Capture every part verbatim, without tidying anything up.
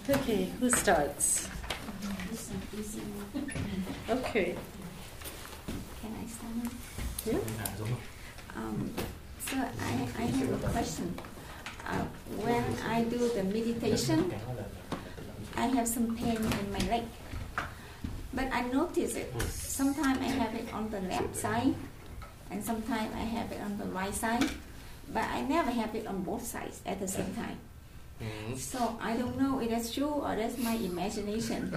Okay, who starts? Okay. Can I start? Yeah. Um, so I, I have a question. Uh, when I do the meditation, I have some pain in my leg. But I notice it. Sometimes I have it on the left side, and sometimes I have it on the right side. But I never have it on both sides at the same time. Mm-hmm. So I don't know if that's true or that's my imagination.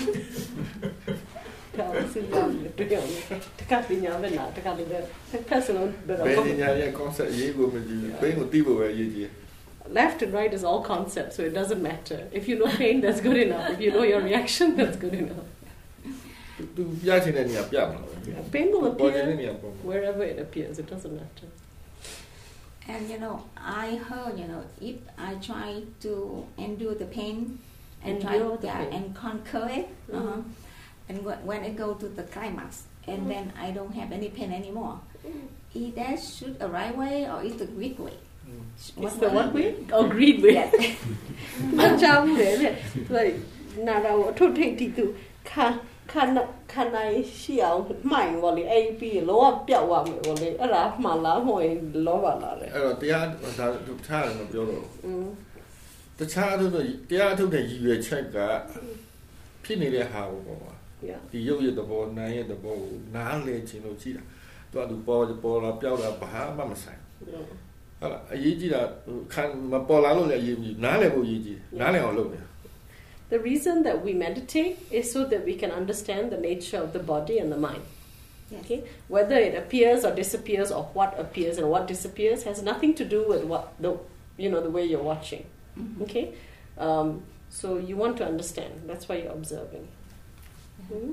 Left and right is all concept, so it doesn't matter. If you know pain, that's good enough. If you know your reaction, that's good enough. Yeah, pain will appear wherever it appears. It doesn't matter. And you know, I heard, you know, if I try to endure the pain and try Endure the yeah, pain. and conquer it, Mm-hmm. uh-huh, and wh- when I go to the climax, and Mm-hmm. then I don't have any pain anymore, is that should a right way or is the Greek way? It's the what way? Oh, greed way. Yes. Mà trong thế này, nào đâu thôi thì thì từ khan khan khan này xiao mạnh vào đi A B lo biểu vào mình vào đi, ở đó mà lá hồi lo vào là đấy. အဲ့တော့တရားဒါတခြားတယ်မပြောတော့ဘူးတခြားဆိုတော့တရားထုတ်တဲ့ရည်ရွယ်ချက်ကဖြစ်နေတဲ့ဟာကိုပေါ့ကွာ Yeah. ဒီရုပ်ရဲ့သဘောနာမ်ရဲ့သဘောကိုနားလည်ခြင်းလို့ကြည့်တာသူကသူပေါ်ပေါ်လာပြောက်လာဘာမှမဆိုင်ဟုတ်လားအရေးကြီးတာခံမပေါ်လာလို့လည်းအရေးကြီးနားလည်ဖို့အရေးကြီးနားလည်အောင်လုပ်နေ The reason that we meditate is so that we can understand the nature of the body and the mind. Yes. Okay, whether it appears or disappears, or what appears and what disappears, has nothing to do with what the you know the way you're watching. Mm-hmm. Okay, um, so you want to understand. That's why you're observing. Mm-hmm.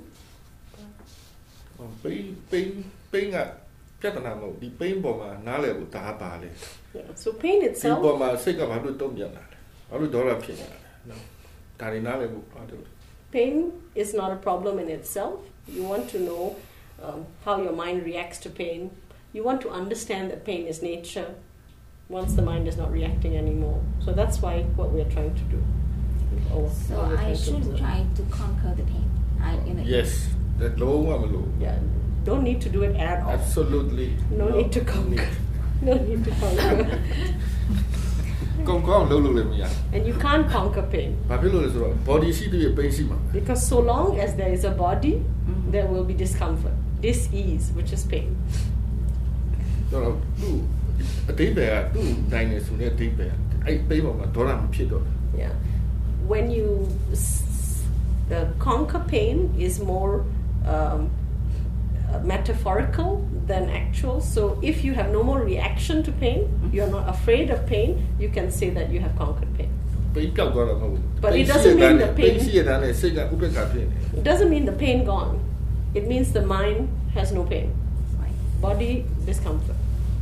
ပိန်းပိန်းပိန်းကပြဿနာမဟုတ်ဒီပိန်းပေါ်မှာနားလည်ဖို့ဒါပါလေ Yeah. So pain ဒီ itself. ပေါ်မှာစိတ်ကဘာလို့တုံ့ပြန်လာလဲဘာလို့ဒေါသဖြစ်နေတာလဲနော်ဒါတွေနားလည်ဖို့အားထုတ် Pain is not a problem in itself. You want to know um, how your mind reacts to pain. You want to understand that pain is nature once the mind is not reacting anymore. So that's why what we are trying to do. Or So what we're I trying to should observe. try to conquer the pain. I, you know, Yes ဒါလုံးဝမလို့ Yeah, don't need to do it at all. Absolutely No need to conquer. No need to conquer. ကောင်းကောင်းလုံးလုံးလည်းမရ And you can't conquer pain. ဘာဖြစ်လို့လဲဆိုတော့ body ရှိတဲ့ပိန်းရှိမှာ Because so long as there is a body, there will be discomfort. Dis-ease, which is pain. ဆိုတော့သူ့အတိတ်ပဲကသူ့တိုင်းနေဆိုတဲ့အတိတ်ပဲအဲ့ပိန်းပေါ်မှာဒေါသမဖြစ်တော့ Yeah. When you s- the conquer pain is more um, uh, metaphorical than actual. So if you have no more reaction to pain, you're not afraid of pain, you can say that you have conquered pain. ပိန်းပြောက်သွားတာမဟုတ်ဘူး But it doesn't mean the ပိန်း pain- ရှိရတဲ့နဲ့စိတ်ကဥပ္ပခါဖြစ်နေ It doesn't mean the pain gone. It means the mind has no pain. right. Body discomfort.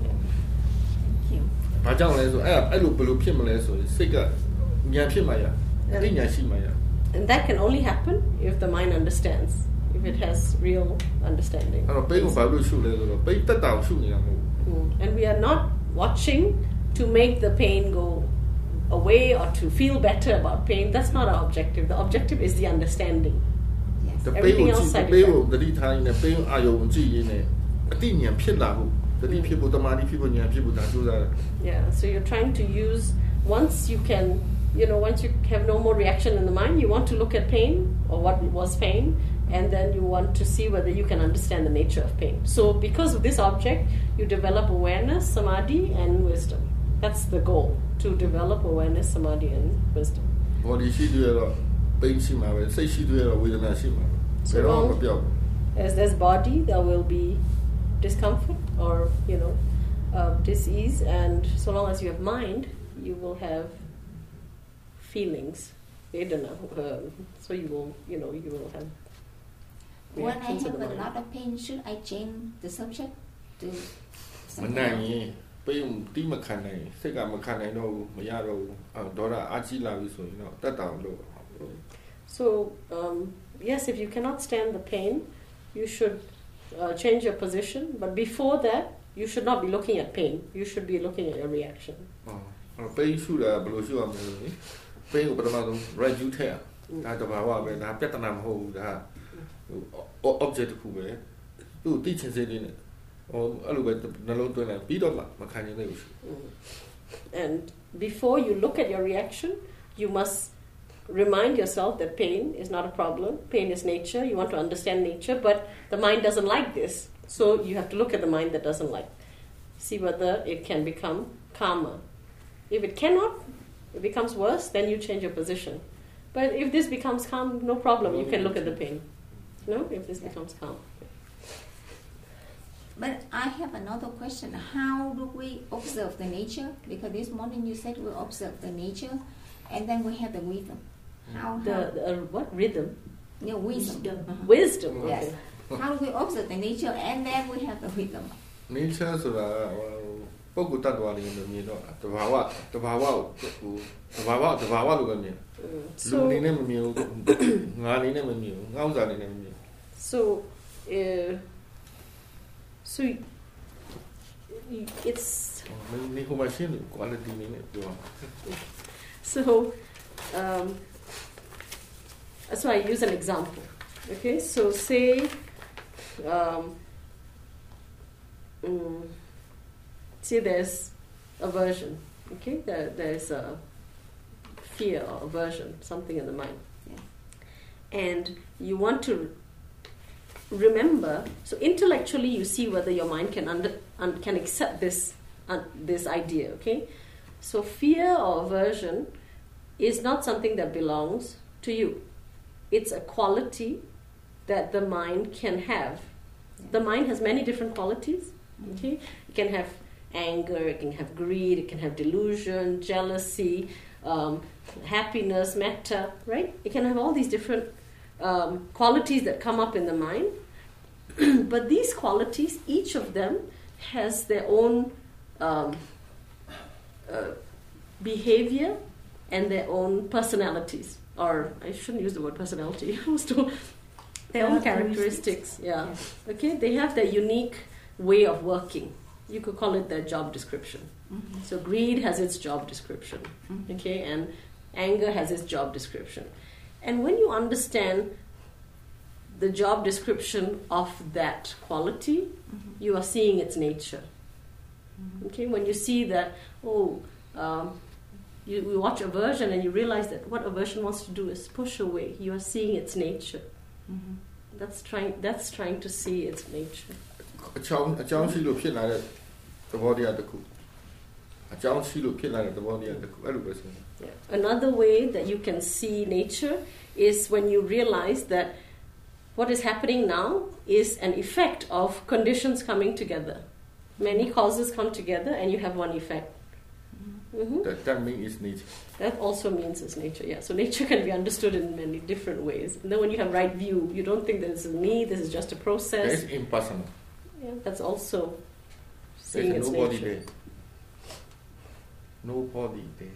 Thank you. ဘာကြောင့်လဲဆိုအဲ့အဲ့လိုဘယ်လိုဖြစ်မလဲဆိုရင်စိတ်ကဉာဏ်ဖြစ်မှရအသိဉာဏ်ရှိမှရ And that can only happen if the mind understands, if it has real understanding. အဲ့တော့ပိန်းကိုဘာလို့ရှုလဲဆိုတော့ပိန်းတက်တာကိုရှုနေတာမဟုတ်ဘူး Mm. And we are not watching to make the pain go away or to feel better about pain. That's not our objective. The objective is the understanding. Yes. တပိန်းကို Everything ကြ else ည့် side ပိန်း effect. ကိုသတိထားရင်းနဲ့ပိန်းအာယုံကြည့်ရင်းနဲ့အသိဉာဏ်ဖြစ်လာဖို့သတိဖြစ်ဖို့တမာတိဖြစ်ဖို့ဉာဏ်ဖြစ်ဖို့ဒါကြိုးစားတယ် Yeah. So you're trying to use, once you can, you know, once you have no more reaction in the mind, you want to look at pain or what was pain, and then you want to see whether you can understand the nature of pain. So because of this object, you develop awareness, samadhi, and wisdom. That's the goal, to develop awareness, samadhi, and wisdom. body ရှိတွေ့ရတော့ပိန်းရှိမှာပဲစိတ်ရှိတွေ့ရတော့ဝေဒနာရှိမှာပဲဘယ်တော့မှမပြောက်ဘူး As there's body, there will be discomfort or, you know, uh, dis-ease, and so long as you have mind, you will have feelings. Vedana. Um, so you will, you know, you will have When I reactions of have the a mind. lot of pain, should I change the subject to မ something နိုင် else? ရင်ပိန်းတီးမခံနိုင်စိတ်ကမခံနိုင်တော့ဘူးမရတော့ဘူးအော်ဒေါသအာကြီးလာပြီဆိုရင်တော့တက်တာအောင်လုပ် So um, yes, if you cannot stand the pain, you should uh, change your position. But before that, you should not be looking at pain. You should be looking at your reaction. အော်ပိန်းရှုတာဘယ်လိုရှုရမလဲလေ pain ကိုပထမဆုံး right view ထည့်ဒါတဘာဝပဲဒါပြဿနာမဟုတ်ဘူးဒါဟို object တစ်ခုပဲသူ့တိချင်စေလေးနဲ့ဟိုအဲ့လိုပဲနှလုံးသွင်းလိုက်ပြီးတော့မှမခံနိုင်ဘူး and before you look at your reaction you must remind yourself that pain is not a problem. Pain is nature. You want to understand nature, but the mind doesn't like this. So you have to look at the mind that doesn't like. See whether it can become calmer. If it cannot, it becomes worse, then you change your position. But if this becomes calm, no problem. You can look at the pain. No? If this becomes calm. But I have another question. How do we observe the nature? Because this morning you said we observe the nature, and then we have the rhythm. How, the, how the uh, what rhythm? Yeah, wisdom. Uh-huh. Wisdom. Yes. Okay. How do we observe the nature, and then we have the rhythm? Nature ဆိုတာပုဂ္ဂိုလ်တ attva တွေလို့မြင်တော့တဘာဝတဘာဝကိုတဘာဝတဘာဝလို့ပဲမြင်လူအနေနဲ့မမြင်ဘူးငါအနေနဲ့မမြင်ဘူးငါဥစ္စာအနေနဲ့မမြင် So uh, so it's နေဟိုမှာရှင်းလို့ quality နေနဲ့ပြော So um, so I use an example. Okay, so say um, um, say there's aversion. Okay, there, there's a fear or aversion, something in the mind, Yeah. and you want to remember. So intellectually, you see whether your mind can under un, can accept this uh, this idea. Okay, so fear or aversion is not something that belongs to you. It's a quality that the mind can have. Yeah. The mind has many different qualities. Okay, it can have anger, it can have greed, it can have delusion, jealousy, um, happiness, metta. Right? It can have all these different um, qualities that come up in the mind. But these qualities, each of them has their own um, uh, behavior and their own personalities, or I shouldn't use the word personality, their own characteristics. Yeah. Yes. Okay, they have their unique way of working. You could call it their job description. Mm-hmm. So greed has its job description. Mm-hmm. Okay, and anger has its job description. And when you understand the job description of that quality, Mm-hmm. you are seeing its nature. Mm-hmm. Okay, when you see that, oh, um, you, you watch aversion and you realize that what aversion wants to do is push away. You are seeing its nature. Mm-hmm. That's trying. That's trying to see its nature. အကြောင်းအကြောင်းရှိလို့ဖြစ်လာတဲ့သဘောတရားတစ်ခုအကြောင်းရှိလို့ဖြစ်လာတဲ့သဘောတရားတစ်ခုအဲ့လိုပဲဆို Yeah. Another way that you can see nature is when you realize that what is happening now is an effect of conditions coming together. Many causes come together, and you have one effect. Mm-hmm. that that means it's nature That also means it's nature, yeah. So nature can be understood in many different ways. And then when you have right view, you don't think that this is me, this is just a process. that's impersonal Yeah, that's also seeing there's its nobody nature. there nobody there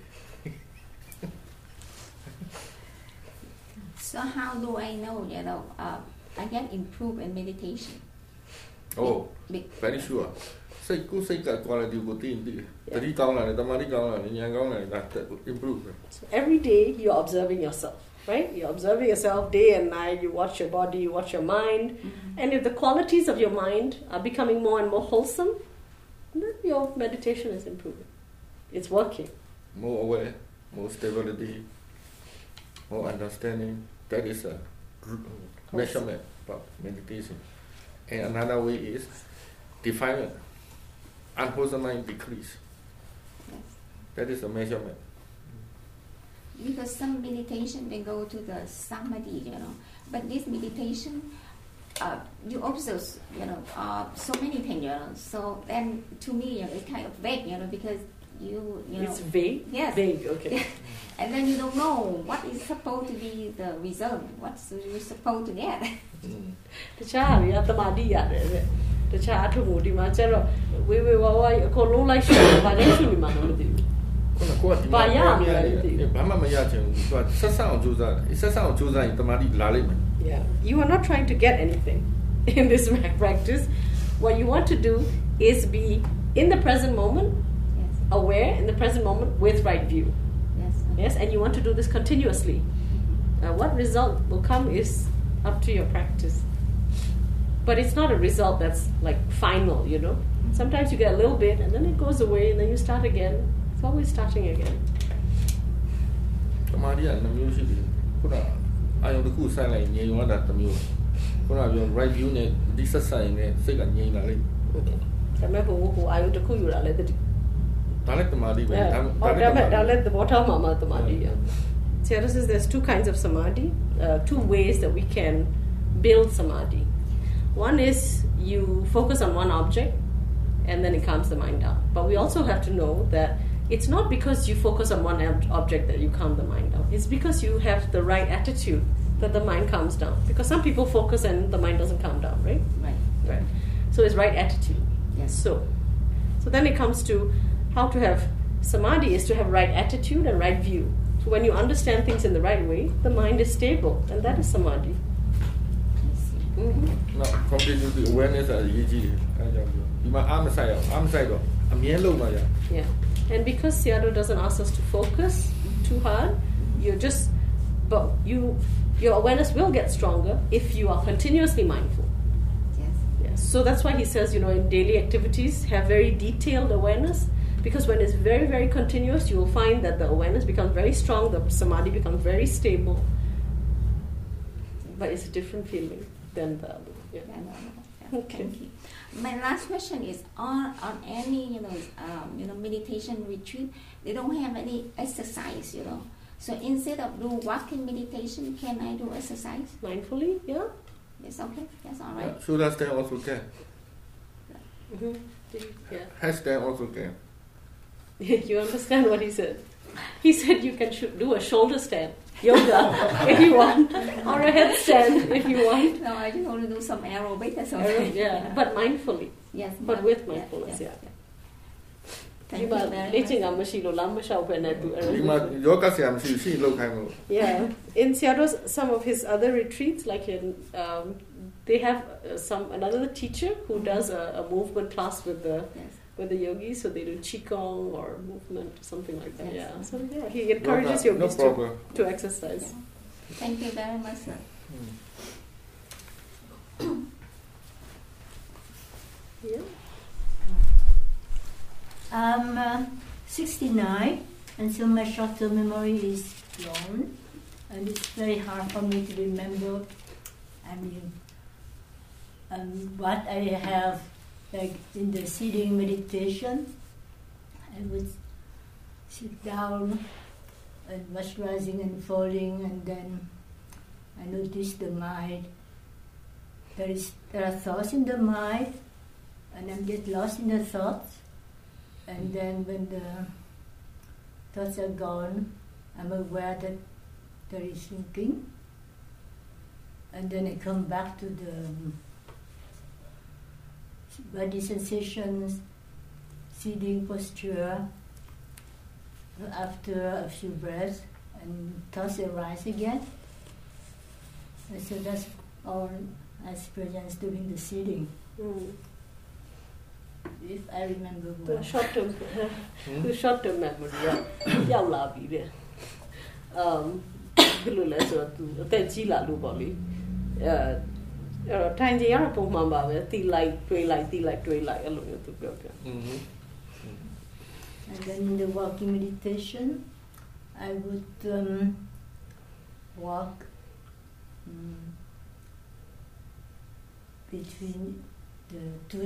So how do I know? You know, uh, I can improve in meditation. oh Be- very sure စိတ်ကိုစိတ်က quality ကိုသိရင်သိတယ်တတိကောင်းလာတယ်တမာတိကောင်းလာတယ်ဉာဏ်ကောင်းလာတယ်ဒါ improve ပဲ So every day you're observing yourself, right? You're observing yourself day and night. You watch your body, you watch your mind. Mm-hmm. And if the qualities of your mind are becoming more and more wholesome, then your meditation is improving. It's working. more aware more stability more understanding that is a measurement of meditation and another way is defilement unwholesome mind decrease Yes. that is a measurement Because some meditation they go to the samadhi, you know. But this meditation, uh, you observe, you know, uh, so many things, you know. So then, to me, you know, it's kind of vague, you know, because you, you know, It's vague. Yes. Vague. Okay. and then you don't know what is supposed to be the result, what's you supposed to get. mm. တခြားရတမာတိရတယ်တဲ့တခြားအထုံကိုဒီမှာကျတော့ဝေးဝေးဝါဝါအကုန်လုံးလိုက်ရှုတယ်ဘာလဲရှုနေမှမသိဘူးခုနကကိုယ်ကဒီမှာဘာမှမရချင်ဘူးသူကဆက်ဆက်အောင်ကြိုးစားတယ်ဆက်ဆက်အောင်ကြိုးစားရင်တမာတိလာလိမ့်မယ် Yeah, you are not trying to get anything in this practice. What you want to do is be in the present moment, Yes. aware in the present moment with right view. Yes. Yes, and you want to do this continuously. Uh, what result will come is up to your practice. But it's not a result that's like final, you know. Sometimes you get a little bit and then it goes away and then you start again. It's always starting again. Samadhi is twoမျိုးရှိတယ်ခုနအာယုံတစ်ခုစိုက်လိုက်ငြိမ်သွားတာတစ်မျိုးခုနပြော right view နဲ့ဒီဆက်ဆိုင်နဲ့စိတ်ကငြိမ်လာလိမ့်ဒါမဲ့ဟိုဟိုအာယုံတစ်ခုယူလာလဲတတိဒါလည်းတမာတိပဲဒါဒါမဲ့ဒါလည်း the bottom မှာမှာတမာတိ Seattle says there's two kinds of samadhi, uh, two ways that we can build samadhi. One is you focus on one object and then it calms the mind down. But we also have to know that it's not because you focus on one ob- object that you calm the mind down. It's because you have the right attitude that the mind calms down. Because some people focus and the mind doesn't calm down, right? Right. Right. So it's right attitude. Yes. So, so then it comes to how to have samadhi is to have right attitude and right view. So when you understand things in the right way, the mind is stable, and that is samadhi. Mm-hmm. No, completely awareness is easy. ဒီမှာအားမဆိုင်အောင်အားမဆိုင်တော့အမြဲလုံးပါရ Yeah. And because Sayadaw doesn't ask us to focus too hard, you're just but you your awareness will get stronger if you are continuously mindful. Yes. Yes. So that's why he says, you know, in daily activities have very detailed awareness, because when it's very, very continuous, you will find that the awareness becomes very strong, the samadhi becomes very stable. But it's a different feeling than the other. Yeah. Yeah, no, no, yeah. Okay. Thank you. My last question is on on any you know um, you know meditation retreat, they don't have any exercise, you know. So instead of do walking meditation, can I do exercise mindfully? Yeah. Yes. Okay. Yes. All right. Yeah, so that's there also can. Mm-hmm. Yeah. Hashtag also can. You understand what he said? He said you can sh- do a shoulder stand. Yoga, if you want, or a headstand, if you want. No, I just want to do some aerobic or something. Aerobic, yeah. yeah, but mindfully. Yes, but yeah, with mindfulness, yeah. yeah. yeah. Thank you very much. Yeah, in Seattle, some of his other retreats, like in, um, they have uh, some another teacher who mm-hmm. does a, a movement class with the. Yes. With the yogis, so they do qigong or movement, something like that. Yes. Yeah, so yeah, he encourages no, yogis no to, to exercise. Yeah. Thank you very much, sir. Mm. Yeah. I'm uh, sixty-nine, and so my short-term memory is gone, and it's very hard for me to remember. I mean, um, what I have. Like in the sitting meditation, I would sit down and watch rising and falling, and then I notice the mind. There is there are thoughts in the mind, and I get lost in the thoughts. And then when the thoughts are gone, I'm aware that there is thinking, and then I come back to the body sensations, sitting posture, after a few breaths, and thoughts arise again. And so that's all I experienced during the sitting. Mm. If I remember well. The short term, the short term memory, yeah, yeah, love you. Um, uh, အဲ့တော့ထိုင်ကြရတော့ပုံမှန်ပါပဲတီလိုက်တွေးလိုက်တီလိုက်တွေးလိုက်အဲ့လိုမျိုးသူပြောပြ And then in the walking meditation I would um, walk um, between the two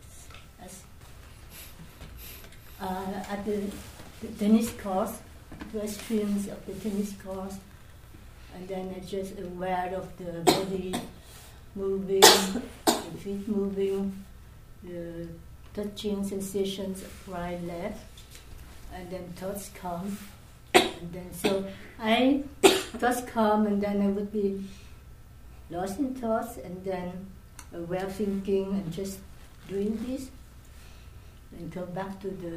uh, at the, the tennis course, two extremes of the tennis course, and then I'm just aware of the body moving, the feet moving, the touching sensations of right, left, and then thoughts come, and then so I thoughts come, and then I would be lost in thoughts, and then aware thinking, and just doing this, and come back to the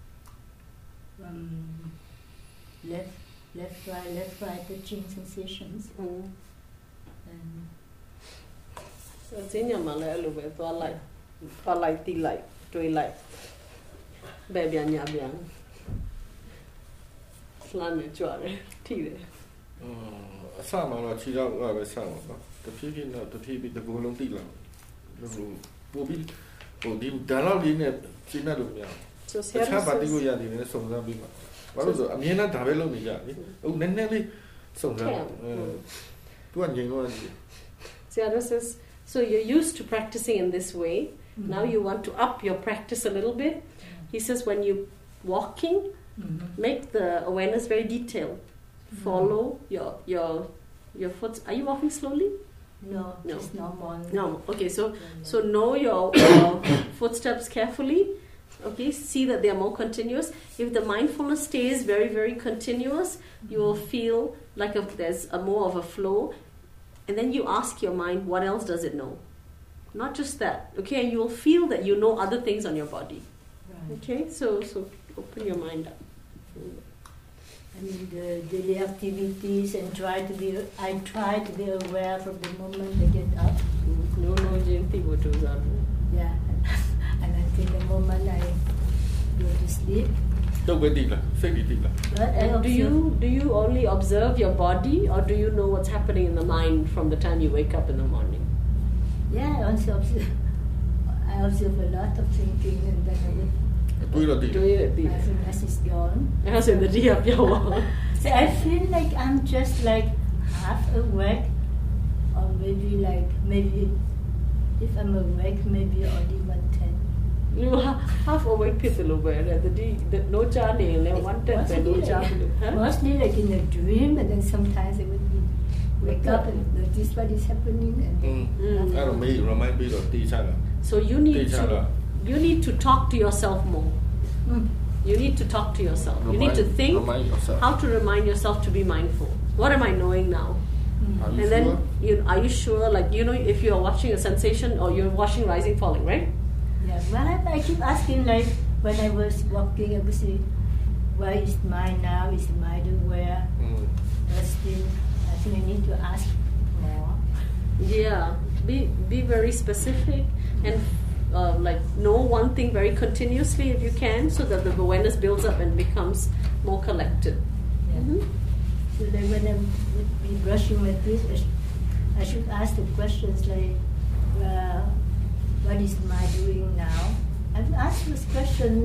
um, left, left, right, left, right, touching sensations, mm. and. So ဈဉ္ညာမှာလည်းအဲ့လိုပဲသွားလိုက်သွားလိုက်တီးလိုက်တွေးလိုက်ဘယ်ပြန်ညာပြန်လှမ်းနေကြွတယ်ထိတယ်အစမှတော့ခြေတော့ကပဲဆောက်ပါတဖြည်းဖြည်းတော့တဖြည်းဖြည်းတကူလုံးတိလာလို့ပို့ပြီးဟိုဒီဒါတော့ဒီနဲ့ရှင်းတယ်လို့မရဘူးတခြားပါတီကိုရတယ်နဲ့စုံစမ်းပြီးမှဘာလို့ဆိုအမြင်နဲ့ဒါပဲလုပ်နေကြလေဟုတ်နည်းနည်းလေးစုံစမ်းသူကငြိမ်တော့ Seattle says so you're used to practicing in this way mm-hmm. now you want to up your practice a little bit he says when you walking mm-hmm. make the awareness very detailed mm-hmm. follow your your your foot are you walking slowly no no just normal no okay so so know your uh, footsteps carefully okay see that they are more continuous if the mindfulness stays very very continuous mm-hmm. you will feel like a, there's a more of a flow and then you ask your mind what else does it know not just that okay and you will feel that you know other things on your body right. okay so so open your mind up I mean the daily activities and try to be I try to be aware from the moment I get up no no Jayanti would do that yeah and until the moment I go to sleep don't wait till say it till but I do you do you only observe your body or do you know what's happening in the mind from the time you wake up in the morning yeah I also observe I observe a lot of thinking and then I would do it do it as soon as it's gone as in the day of your so I feel like I'm just like half awake or maybe like maybe if I'm awake maybe only one tenth you half awake people over there the the no journey and one tenth no journey mostly like in a dream and then sometimes I would be wake up and notice what is happening and mm. I don't mean remind me of teacher so you need to you need to talk to yourself more mm. you need to talk to yourself remind, you need to think how to remind yourself to be mindful what am I knowing now mm. and you then sure? you are you sure like you know if you are watching a sensation or you're watching rising falling right yeah well I, I keep asking like when I was walking I would say where is mine now is mine aware mm. but still I think I need to ask more yeah be be very specific and uh, like know one thing very continuously if you can so that the awareness builds up and becomes more collected yeah. mm-hmm. So like when I would be brushing my teeth I, sh- I should ask the questions like uh, what is my doing now I've asked those questions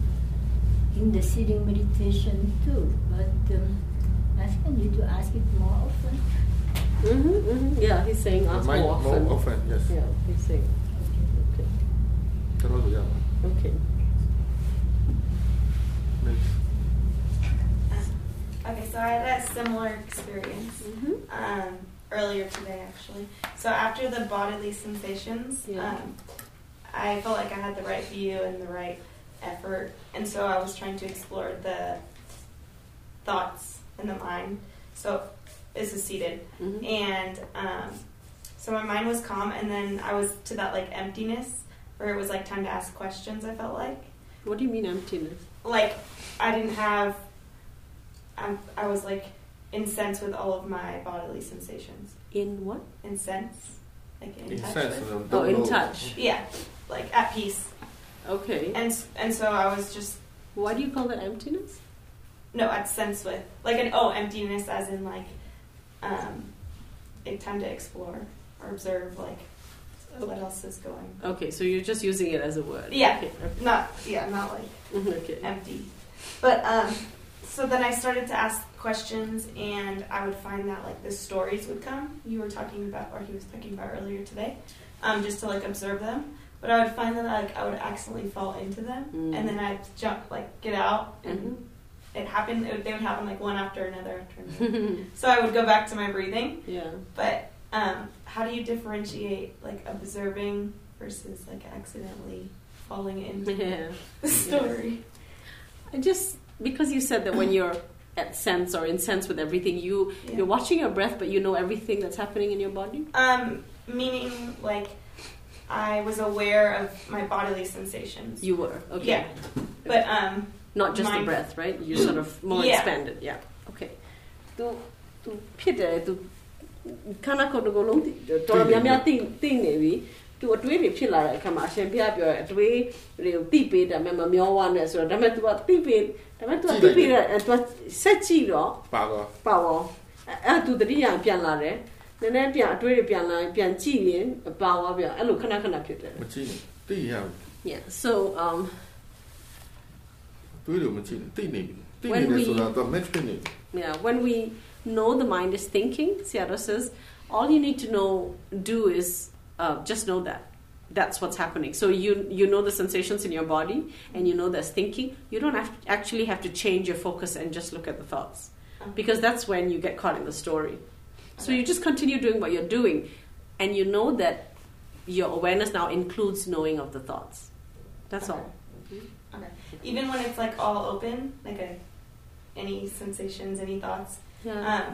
in the sitting meditation too but um, I think I need to ask it more often mm-hmm, mm-hmm. yeah he's saying ask more often more often yes yeah he's saying okay okay okay next okay so I had a similar experience mm-hmm. um, earlier today actually so after the bodily sensations yeah. um, I felt like I had the right view and the right effort and so I was trying to explore the thoughts in the mind so this is seated mm-hmm. and um, so my mind was calm and then I was to that like emptiness where it was like time to ask questions I felt like what do you mean emptiness like I didn't have um, I was like in sense with all of my bodily sensations in what in sense like in, in touch sense with. oh in touch yeah like at peace okay and and so I was just why do you call that emptiness no at sense with like an oh emptiness as in like um like time to explore or observe like okay. what else is going okay so you're just using it as a word yeah okay, okay. not yeah not like okay. empty but um so then I started to ask questions and I would find that like the stories would come you were talking about or he was talking about earlier today um just to like observe them but I would find that like I would accidentally fall into them mm. and then I'd jump like get out and mm-hmm. it happened it would, they would happen like one after another after another so I would go back to my breathing yeah but um how do you differentiate like observing versus like accidentally falling into yeah. the story I just because you said that when you're at sense or in sense with everything you yeah. you're watching your breath but you know everything that's happening in your body um meaning like I was aware of my bodily sensations you were okay yeah but um not just mind- the breath right you sort of more yeah. expanded yeah okay သူသူဖြစ်တယ်သူခန္ဓာကိုယ်တစ်ခုလုံးတော်တော်များများသိသိနေပြီသူ तू अट्वे रे फिर ला रे खमा अशन पिया प्यो अट्वे रे ती पे दा मैं म्यो वा ने सो दा मैं तू ती पे दा मैं तू ती पे तू set chi ro pa go pa wo a तू तरी या प्यान ला रे ने ने प्यान अट्वे रे प्यान ला प्यान chi yin pa wa प्या ए लो खना खना फिर दे ma chi ni ti ya yeah so um twi lo ma chi ni ti ni ti ni le so da to match pin ni yeah when we know the mind is thinking Seattle says all you need to know do is uh, just know that that's what's happening. So you you know the sensations in your body and you know there's thinking. You don't have to actually have to change your focus and just look at the thoughts, because that's when you get caught in the story. So you just continue doing what you're doing, and you know that your awareness now includes knowing of the thoughts. That's okay. all. Okay. Even when it's like all open, like a, any sensations, any thoughts. Yeah. Um,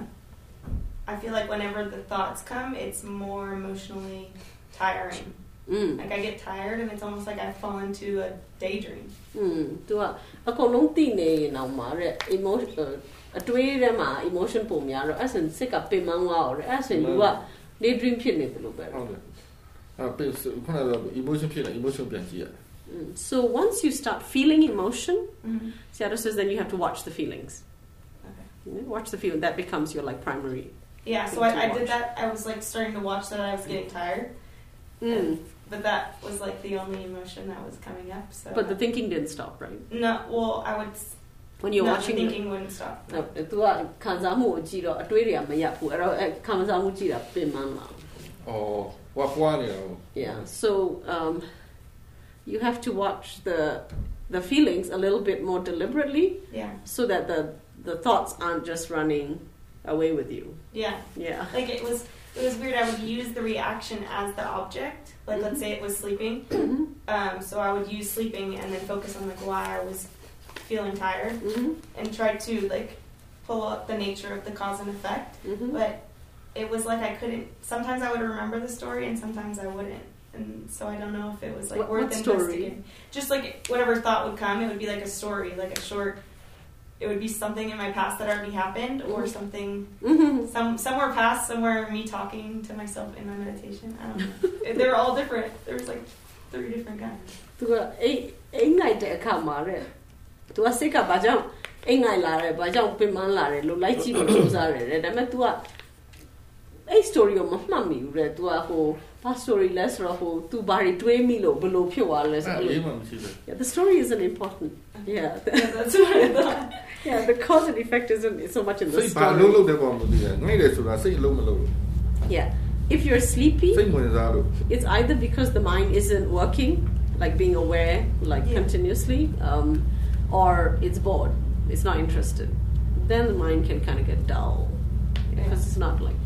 I feel like whenever the thoughts come, it's more emotionally tiring. Mm. Like I get tired, and it's almost like I fall into a daydream. Mm. Tu a a kon long ti ne na ma re emotion a twe re ma emotion ပုံများတော့အဲ့ဆိုစိတ်ကပင်ပန်းသွားတော့အဲ့ဆိုလူက daydream ဖြစ်နေတယ်လို့ပဲဟုတ်တယ်အဲ့ပခုနက emotion ဖြစ်နေ emotion ပြန်ကြည့်ရတယ် So once you start feeling emotion, Mm-hmm. Seattle says then you have to watch the feelings. Okay. You know, watch the feeling. That becomes your like primary. Yeah, so I, I did that. I was like starting to watch that. I was getting tired. Mm. But that was like the only emotion that was coming up. So But the thinking didn't stop, right? no, well, I would. When you're no, watching the the- thinking wouldn't stop. No, tu a ခံစားမှုကိုကြည့်တော့အတွေးတွေကမရပ်ဘူးအဲ့တော့အဲ့ခံစားမှုကြည့်တာပင်ပန်းလာဩဟွာပွားနေတာဟို Yeah, so um, you have to watch the the feelings a little bit more deliberately Yeah, so that the the thoughts aren't just running away with you. yeah. Yeah. Like it was. It was weird. I would use the reaction as the object. Like Mhm. let's say it was sleeping. Mm-hmm. Um, so I would use sleeping and then focus on like why I was feeling tired Mm-hmm. and try to like pull up the nature of the cause and effect. Mm-hmm. But it was like I couldn't. Sometimes I would remember the story, and sometimes I wouldn't. And so I don't know if it was like What- worth what story? investigating. Just like whatever thought would come, it would be like a story, like a short. It would be something in my past that already happened, or something Mm-hmm. some somewhere past, somewhere me talking to myself in my meditation. I don't know. They're all different. There was like three different kinds. သူကအိမ်အိမ်ငိုက်တဲ့အခါမှာတဲ့သူကစိတ်ကဘာကြောင့်အိမ်ငိုက်လာတယ်ဘာကြောင့်ပင်ပန်းလာတယ်လို့လိုက်ကြည့်လို့စူးစမ်းရတယ်တဲ့ဒါပေမဲ့ तू ကအဲ့ story ကိုမမှတ်မိဘူးတဲ့ तू ကဟိုဘာ story လဲဆိုတော့ဟို तू ဘာတွေတွေးမိလို့ဘယ်လိုဖြစ်သွားလဲဆိုအဲ့တော့အေးမှမရှိဘူး Yeah, the story isn't important. Yeah, the, Yeah, that's what I thought. yeah, the cause and effect isn't so much in the စိတ်ဘာလုံး story. လုံးတဲ့ပုံမသိဘူးငိတ်တယ်ဆိုတာစိတ်အလုံးမလုံးဘူး Yeah, if you're sleepy, စိတ်ဝင်စားလို့ it's either because the mind isn't working, like being aware, like Yeah. continuously, um, or it's bored, it's not interested. Then the mind can kind of get dull because it's not like.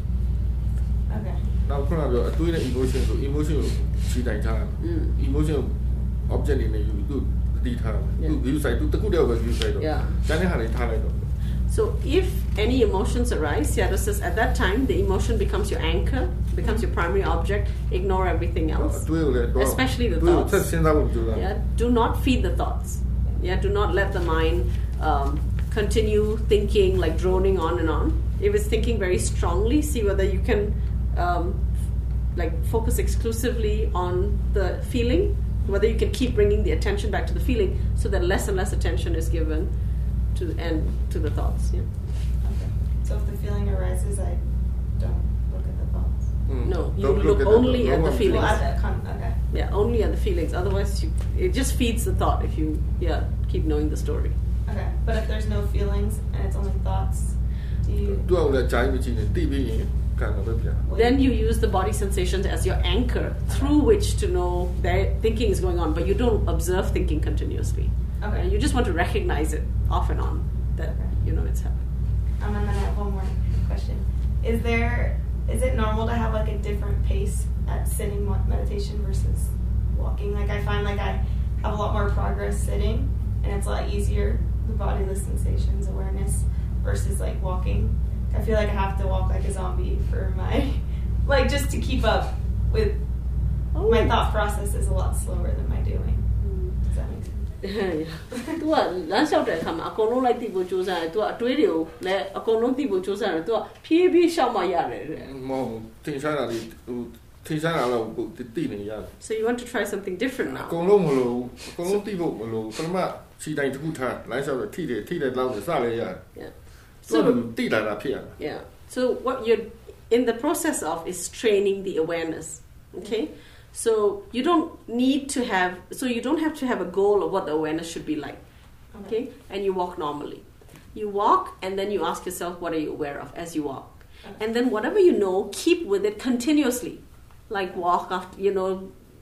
Okay. နောက်ခုနကပြောအတွေးနဲ့ emotion ဆို emotion ကိုခြေတိုင်ထားတယ် Mm. emotion ကို object နေနေယူသူတတိထားတယ်သူ view side သူတစ်ခုတည်းပဲ view side တော့ Yeah. ကျန်တဲ့ဟာတွေထားလိုက်တော့ So if any emotions arise, Seattle says at that time the emotion becomes your anchor, becomes your primary object. Ignore everything အ else. တွေးကိုလည်းတော့ Especially the တွေးကို thoughts. ဆက်စဉ်းစားဖို့ကြိုးစား Yeah, do not feed the thoughts. Yeah, do not let the mind um, continue thinking, like droning on and on. If it's thinking very strongly, see whether you can um, like focus exclusively on the feeling, whether you can keep bringing the attention back to the feeling, so that less and less attention is given to and to the thoughts. Yeah. Okay. So if the feeling arises, I don't look at the thoughts. No, you Don't look at only at the wrong feelings. Well, at the con- okay. Yeah, only at the feelings. Otherwise, you, it just feeds the thought if you yeah keep knowing the story. Okay. But if there's no feelings and it's only thoughts, do you? သူ့အောင်လည်းဂျိုင်းမကြည့်နဲ့တိပြီးရင်ကန်တော့ပဲပြန် Then you use the body sensations as your anchor through which to know that thinking is going on, but you don't observe thinking continuously. Okay. Uh, you just want to recognize it off and on that Okay. you know it's happening. Um, and then I have one more question. Is there is it normal to have like a different pace at sitting mo- meditation versus walking? Like I find like I have a lot more progress sitting, and it's a lot easier, the bodiless sensations awareness versus like walking. I feel like I have to walk like a zombie for my like just to keep up with Oh. my thought process is a lot slower than my doing. Does that make sense? Yeah. तू ကလမ်းလျှောက်တဲ့အခါမှာအကုန်လုံးလိုက်သိဖို့ကြိုးစားတယ် तू ကအတွေးတွေကိုလည်းအကုန်လုံးသိဖို့ကြိုးစားတယ် तू ကဖြည်းဖြည်းရှောက်မှရတယ်တဲ့မဟုတ်ဘူးသင်ရှားတာလေးဟိုထင်ရှားတာတော့သိနေရတယ် So you want to try something different အ now. ကုန်လုံးမလို့အကုန်လုံးသိဖို့မလို့ပထမခြေတိုင်းတစ်ခုထားလိုင်းလျှောက်တော့ထိတယ်ထိတယ်လောက်စလဲရတယ် Yeah. ဆို So တော့သိလာတာဖြစ်ရ yeah. So what you're in the process of is training the awareness. Okay. So you don't need to have. So you don't have to have a goal of what the awareness should be like. Okay. And you walk normally. You walk and then you ask yourself, what are you aware of as you walk? And then whatever you know, keep with it continuously. Like walk after, you know,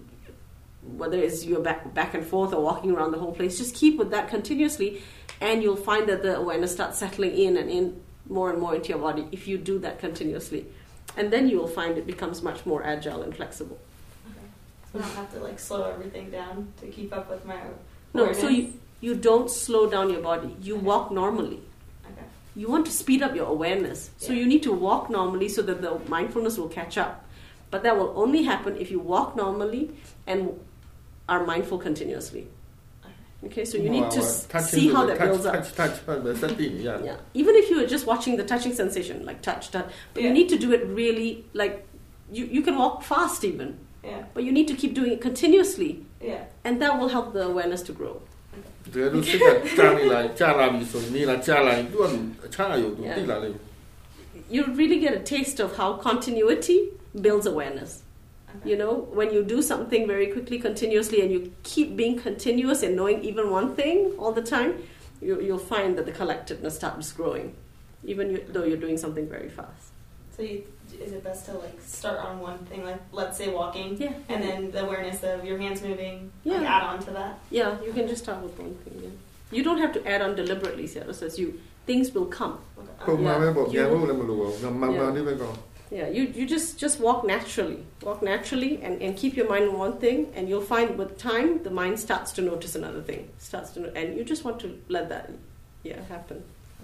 whether it's you're back, back and forth or walking around the whole place, just keep with that continuously and you'll find that the awareness starts settling in and in more and more into your body if you do that continuously. And then you will find it becomes much more agile and flexible. Okay. So I don't have to like slow everything down to keep up with my No, awareness? so you, you don't slow down your body. You Okay. walk normally. Okay. You want to speed up your awareness. So Yeah. you need to walk normally so that the mindfulness will catch up. But that will only happen if you walk normally and are mindful continuously. Okay, so you need to s- see how that builds up. touch touch ပဲစသိနေရတယ် Yeah, even if you are just watching the touching sensation, like touch, touch, but you Yeah. need to do it really, like, you, you can walk fast even, Yeah. but you need to keep doing it continuously, Yeah. and that will help the awareness to grow. တကယ်လို့စိတ်ကကြာနေလာကြာလာပြီဆိုနေလာကြာလာရင်သူကအခြားအယုတ်သူသိလာလိမ့်မယ် You really get a taste of how continuity builds awareness. Okay. You know, when you do something very quickly, continuously, and you keep being continuous and knowing even one thing all the time, you, you'll find that the collectedness starts growing, even you, though you're doing something very fast. So you, is it best to like start on one thing, like let's say walking, Yeah. and then the awareness of your hands moving, like Yeah. add on to that? Yeah, you can just start with one thing. Yeah. You don't have to add on deliberately, Sarah says. You things will come. Okay. ပုံမှန်ပဲပေါ့ Yeah. ပြန်ဖို့လည်းမလိုပါဘူးမှန်မှန်လေးပဲကောင်း Yeah, you, you just, just walk naturally. Walk naturally and, and keep your mind on one thing, and you'll find with time the mind starts to notice another thing. Starts to, and you just want to let that, yeah, happen.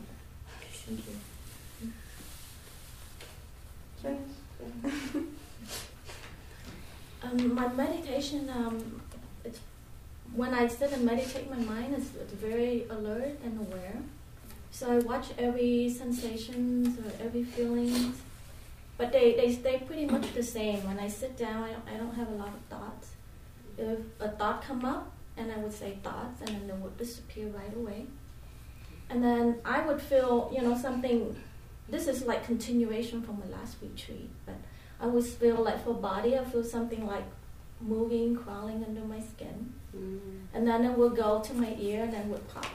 Thank you. Um, my meditation, um, it's, when I sit and meditate, my mind is it's very alert and aware. So I watch every sensations or every feelings, but they, they stay pretty much the same. When I sit down, I don't, I don't have a lot of thoughts. If a thought come up, and I would say thoughts, and then they would disappear right away. And then I would feel, you know, something. This is like continuation from the last retreat, but I would feel like for body, I feel something like moving, crawling under my skin. Mm. And then it will go to my ear and then would pop.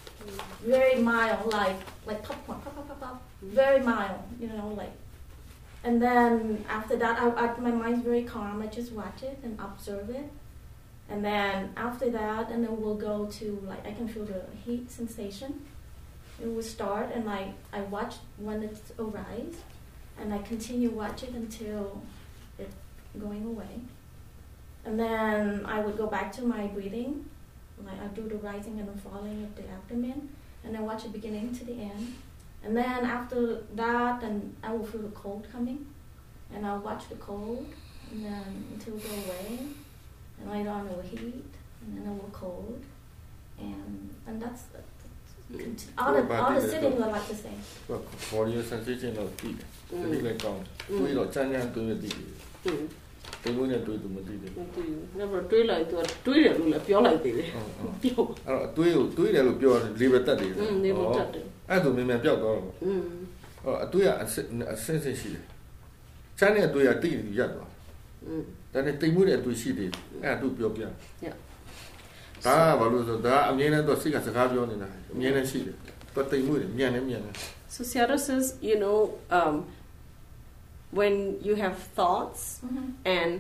Very mild, like like popcorn, pop, pop, pop, pop. Very mild, you know, like. And then after that, I, I, my mind's very calm. I just watch it and observe it. And then after that, and then we'll go to, like, I can feel the heat sensation. It will start, and I, I watch when it arises. And I continue watch it until it's going away. And then I would go back to my breathing. Like I do the rising and the falling of the abdomen. And I watch the beginning to the end. And then after that, and I will feel the cold coming. And I'll watch the cold and then until it go away. And later on it will heat. And then it will cold. And and that's, that's conti- all the all the sitting are like the same. သူက body sensation တော့သိတယ်ဒီလိုလည်းကောင်းတယ်တွေးတော့ချမ်းချမ်းတွေးရသိတယ် Mm. တွေးလို့နဲ့တွေးသူမသိဘူး Never do like to do it like pure like this. ဟုတ်ဟုတ်အဲ့တော့အတွေးကိုတွေးတယ်လို့ပြောတယ်လေဘယ်တက်တယ် Mm, they will touch it. အဲ့ဒါမြန်မြန်ပြောက်သွားတော့ Mm. ဟောအတွေးကအစစ်အဆင့်ဆင့်ရှိတယ်ချမ်းတဲ့အတွေးကတိတိရက်သွား Mm. ဒါနဲ့တိမ်မှုတဲ့အတွေးရှိတယ်အဲ့ဒါသူပြောပြ Yeah. ဒါကဘာလို့ဆိုတော့ဒါအမြင်နဲ့တော့စိတ်ကစကားပြောနေတာအမြင်နဲ့ရှိတယ်သူတိမ်မှုတယ်မြန်နေမြန်နေ So Seattle says, you know, um, when you have thoughts, Mm-hmm. and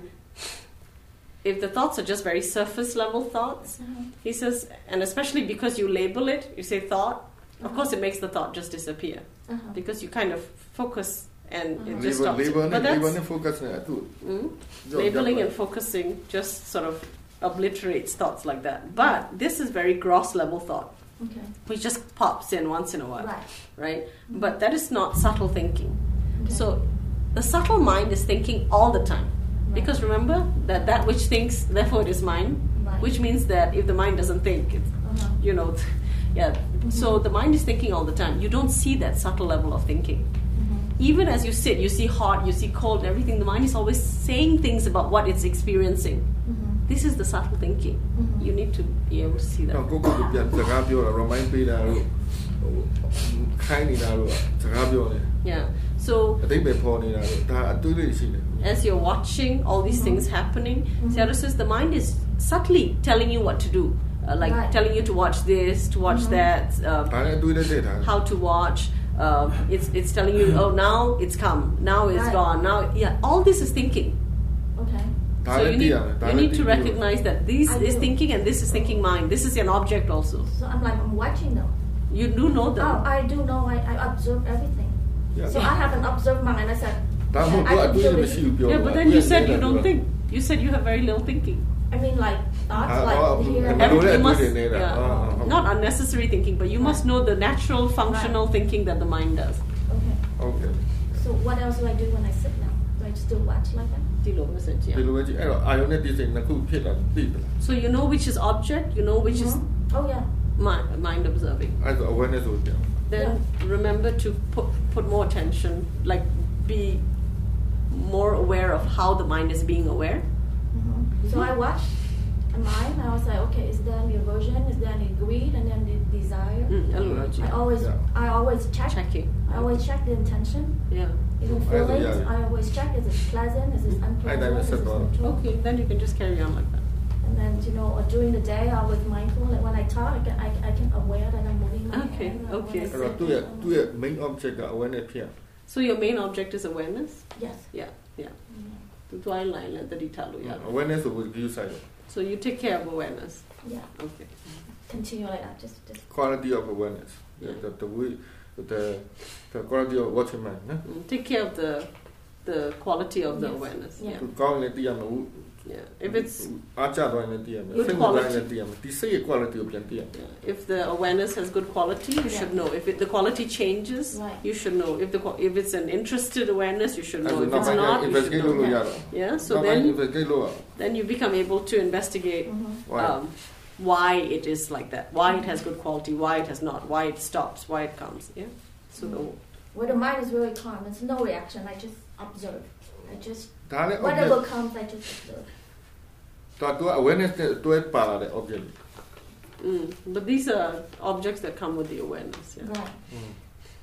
if the thoughts are just very surface level thoughts, Mm-hmm. he says, and especially because you label it, you say thought, of course it makes the thought just disappear Uh-huh. because you kind of focus and it Mhm. just label stops. label But နဲ့ label that's နဲ့ focus နဲ့အတူ mm, labeling and focusing just sort of obliterates thoughts like that. But this is very gross level thought, Okay. which just pops in once in a while, Right. right? But that is not subtle thinking. Okay. So the subtle mind is thinking all the time. Because remember that that which thinks, therefore it is mind, Right. which means that if the mind doesn't think, it's, Uh-huh. you know, yeah. So the mind is thinking all the time. You don't see that subtle level of thinking. Mm-hmm. even as you sit, you see hot, you see cold, everything. The mind is always saying things about what it's experiencing. Mm-hmm. This is the subtle thinking. Mm-hmm. You need to be able to see that. ကိုကိုကိုပြန်စကားပြောတာ remind ပေးတာလို့ခိုင်းနေတာလို့စကားပြောနေ Yeah. So အတိတ်ပဲပေါ်နေတာလို့ဒါအတွေးလေးရှိတယ် as you're watching all these Mm-hmm. things happening, Mm-hmm. Sayadaw says the mind is subtly telling you what to do. Uh, like Right. telling you to watch this, to watch Mhm. that, uh, ဒါလည်းအတွေးလေးတည့်ထား how to watch. Uh, it's it's telling you, oh, now it's come, now it's Right. gone, now yeah. All this is thinking. Okay. ဒါ So လည်း you တည် need ရမယ်ဒါ you လည်း need တည် to ပြီး recognize that this I is do. thinking and this is thinking mind. This is an object also. So I'm like I'm watching though. You do know them. Oh, I do know. I, I observe everything. Yeah. So I have an observed mind, and I said, ဒါမှမ I ဟုတ် can သူအတွေး feel မရှိဘူး it. ပြော Yeah, but then you said you don't think. You said you have very little thinking. I mean, like thoughts, Ah, like oh, here. mm, and Every- Every, you every must, day, yeah. yeah, Ah, ah, ah. not unnecessary thinking, but you must know the natural, functional thinking that the mind does. Okay. ဟုတ်ကဲ့ So what else do I do when I sit now? Do I still watch like that? ဒီလိုပဲဆက်ကြည့်ဒီလိုပဲကြည့်အဲ့တော့အာယုံနဲ့ဒီစိတ်နှစ်ခုဖြစ်လာပြီလား So you know which is object, you know which is Mhm. Oh yeah. mind, mind observing. အဲ့ဒါ awareness ကိုပြော Then remember to put put more attention, like be more aware of how the mind is being aware. Mhm. So I watch a mind. I was like, okay, is there any aversion? Is there any greed? And then the desire? Mm,အဲ့လိုတော့ကြည့် I always, Yeah. I always check. checking. I always check the intention. Yeah. Even Oh, feelings, yeah, yeah. I always check. Is it pleasant? Is it unpleasant? I never Is said it that. neutral? Okay, then you can just carry on like that. And then you know, or during the day, I was mindful. Like when I talk, I can, I, I can aware that I'm moving my Okay, hand. or okay. when I အဲ့တော့ sit, သူ့ရဲ့ um, သူ့ရဲ့ main object က awareness ဖြစ်ရ So your main object is awareness. Yes. Yeah, yeah. Mm, To dwell line and the detail. Yeah. awareness ကို view side So you take care of awareness. Yeah. Okay. Continue like that. Just, just. quality of awareness the the, the way the the quality of watching mind နော် Mm, take care of the the quality of the Yes. awareness. Yeah. သူကောင်းရင်လည်းသိရမယ် Yeah. If it's အားကျသွားရင်လည်းသိရမယ် Good စိတ်ဝင်စားရင် quality. လည်းသိရမယ်ဒီစိတ်ရဲ့ quality ကိုပြန်သိရမယ် yeah, if the awareness has good quality, you Yeah. should know. If it, the quality changes, Right. you should know. If the qua- if it's an interested awareness, you should အဲ့ know. ဒါ If နောက် it's ပိုင်း not, you should investigate လုပ် know. လို့ရတော့ Yeah. So နောက်ပိုင်း then investigate လုပ်ရ then you become able to investigate Mhm. Why? um, why it is like that, why it has good quality, why it has not, why it stops, why it comes. Yeah. So the Where the mind is very calm, there's no reaction. I just observe. I just ဒါလည်း whatever object comes, I just observe. တော့သူက awareness နဲ့တွဲပါလာတဲ့ object mm, but these are objects that come with the awareness. Yeah. Right. อืม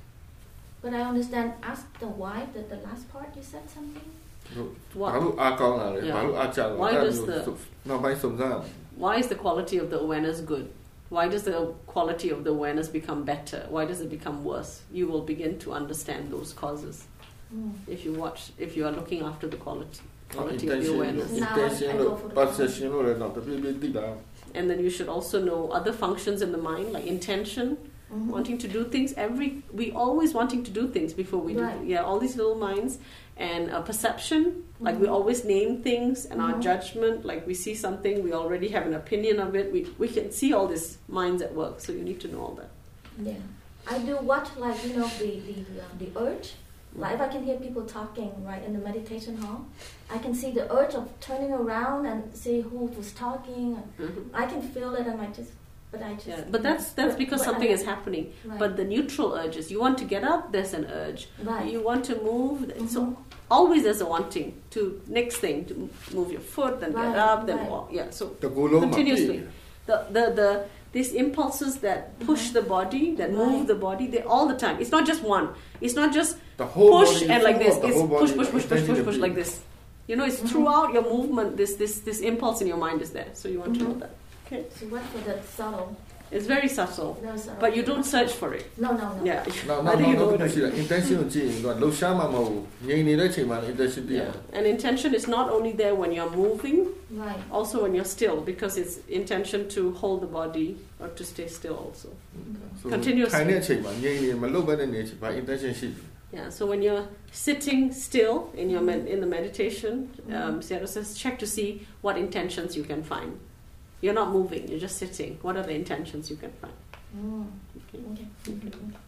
But I understand. Ask the why. The, the last part you said something. ဘာလို့အားကောင်းလာလဲ Yeah. ဘာလို့အားကျလာလဲ Why အဲ့ဒါ does မျိုး the- နောက်ပိုင်းစုံစမ်းရမယ် Why is the quality of the awareness good? Why does the quality of the awareness become better? Why does it become worse? You will begin to understand those causes Mm. if you watch, if you are looking after the quality, quality of the intention awareness. Now intention I go လို့ for the perception လို့လည်းတော့တပြည့်ပြည့်သိတာ And then you should also know other functions in the mind, like intention, Mhm. wanting to do things. Every we always wanting to do things before we Right. do. Yeah, all these little minds, and uh, perception. Like we Mhm. always name things, and our Mhm. judgment. Like we see something, we already have an opinion of it. We we can see all these minds at work. So you need to know all that. Yeah. I do watch like you know the the uh, the urge. Like if I can hear people talking right in the meditation hall, I can see the urge of turning around and see who was talking. Mhm. I can feel it, and I just, but I just. Yeah, but that's that's but- because but something I- is happening. Right. But the neutral urges, you want to get up, there's an urge. right. You want to move, so Mhm. always there's a wanting to next thing to move your foot, then get Right, up, then right. walk. Yeah, so တကူလုံးမှာ continuously, the the the these impulses that push Mhm. the body, that move Right. the body, they all the time. It's not just one. It's not just the whole push body and like this. the It's whole body push, push, push, push, push, push intentionally. like this. You know, it's Mhm. throughout your movement. This this this impulse in your mind is there. So you want to know Mhm. that. Okay, So what for the subtle? it's very subtle, No subtle. but you don't search for it. No, no, no. Yeah, နောက် I နောက် think you နောက် know တစ်ခု it. ရှိတာ intention ကိုကြည့်ရင်တော့လှုပ်ရှားမှာမဟုတ်ဘူးငြိမ်နေတဲ့ချိန်မှာ intention တည်ရ Yeah, and intention is not only there when you're moving, Right. also when you're still, because it's intention to hold the body or to stay still also. So, Continuously. ထိုင်တဲ့အချိန်မှာငြိမ်နေမလှုပ်ဘဲနဲ့နေချိန်မှာ intention ရှိတယ် Yeah, so when you're sitting still in your med- in the meditation, um, Sayadaw says check to see what intentions you can find. You're not moving; you're just sitting. What are the intentions you can find? Mm. Okay. Okay. Okay. Okay.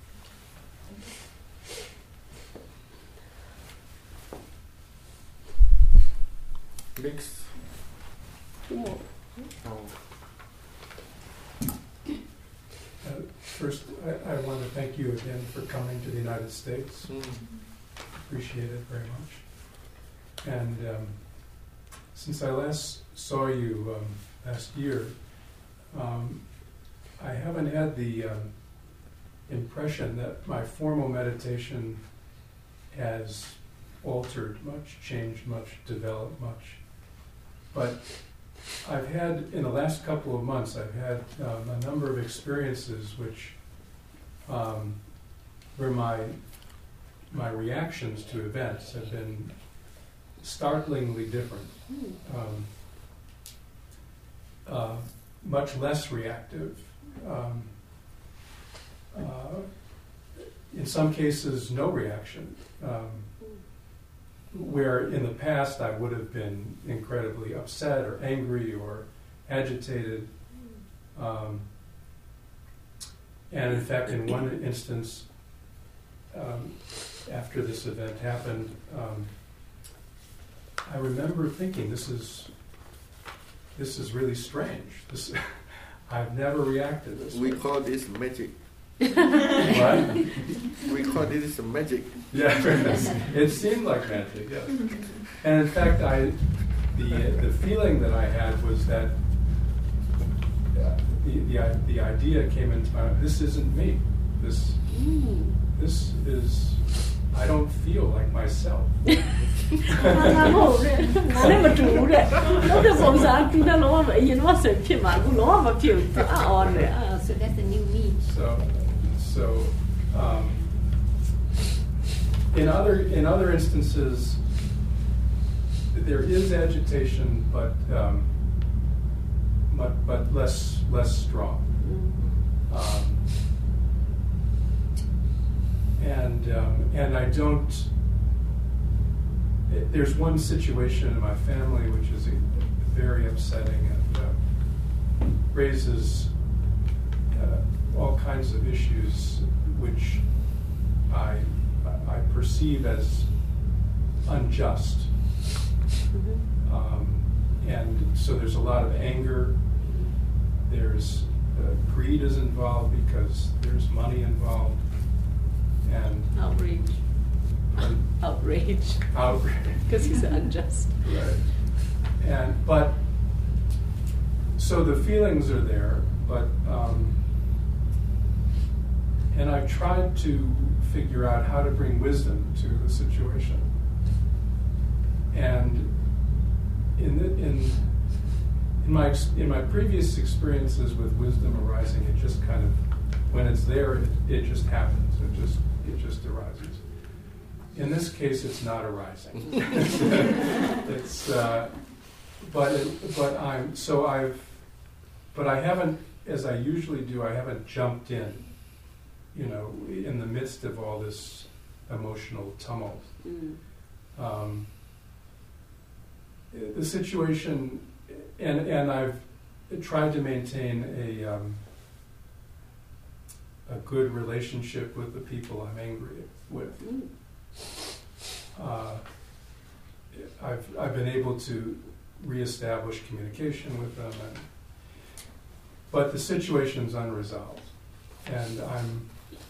next Two more. Uh, First, I, I want to thank you again for coming to the United States. Mm. appreciate it very much. And um, since I last saw you um, last year, um, I haven't had the um, impression that my formal meditation has altered much, changed much, developed much. But I've had, in the last couple of months, I've had um, a number of experiences which, um, where my my reactions to events have been startlingly different. Um, uh, much less reactive. Um, uh, in some cases, no reaction. Um, where in the past I would have been incredibly upset or angry or agitated. Um, and in fact, in one instance, um, after this event happened, um, I remember thinking, this is this is really strange. This, I've never reacted this We way. call this magic. What? We call this magic. Yeah, it seemed like magic, yes. And in fact, I the the feeling that I had was that uh, the, the the idea came into my mind. This isn't me. This this is. I don't feel like myself. So that's the new me. So, so um, in other in other instances, there is agitation, but um, but, but less less strong. Um, and um, and I don't. It, there's one situation in my family which is very upsetting and uh, raises uh, all kinds of issues which I I perceive as unjust. Mm-hmm. Um, and so there's a lot of anger. There's uh, greed is involved because there's money involved. And outrage. Um, outrage. Outrage. Because he's unjust. Right. And but so the feelings are there, but um, and I've tried to figure out how to bring wisdom to the situation. And in the, in in my in my previous experiences with wisdom arising, it just kind of, when it's there, it, it just happens. It just it just arises. In this case, it's not arising. it's uh, but it, but I'm so I've but I haven't, as I usually do, I haven't jumped in, you know, in the midst of all this emotional tumult. Mm. Um, the situation, and and I've tried to maintain a um, a good relationship with the people I'm angry with. Mm. Uh, I've I've been able to reestablish communication with them, and, but the situation's unresolved, and I'm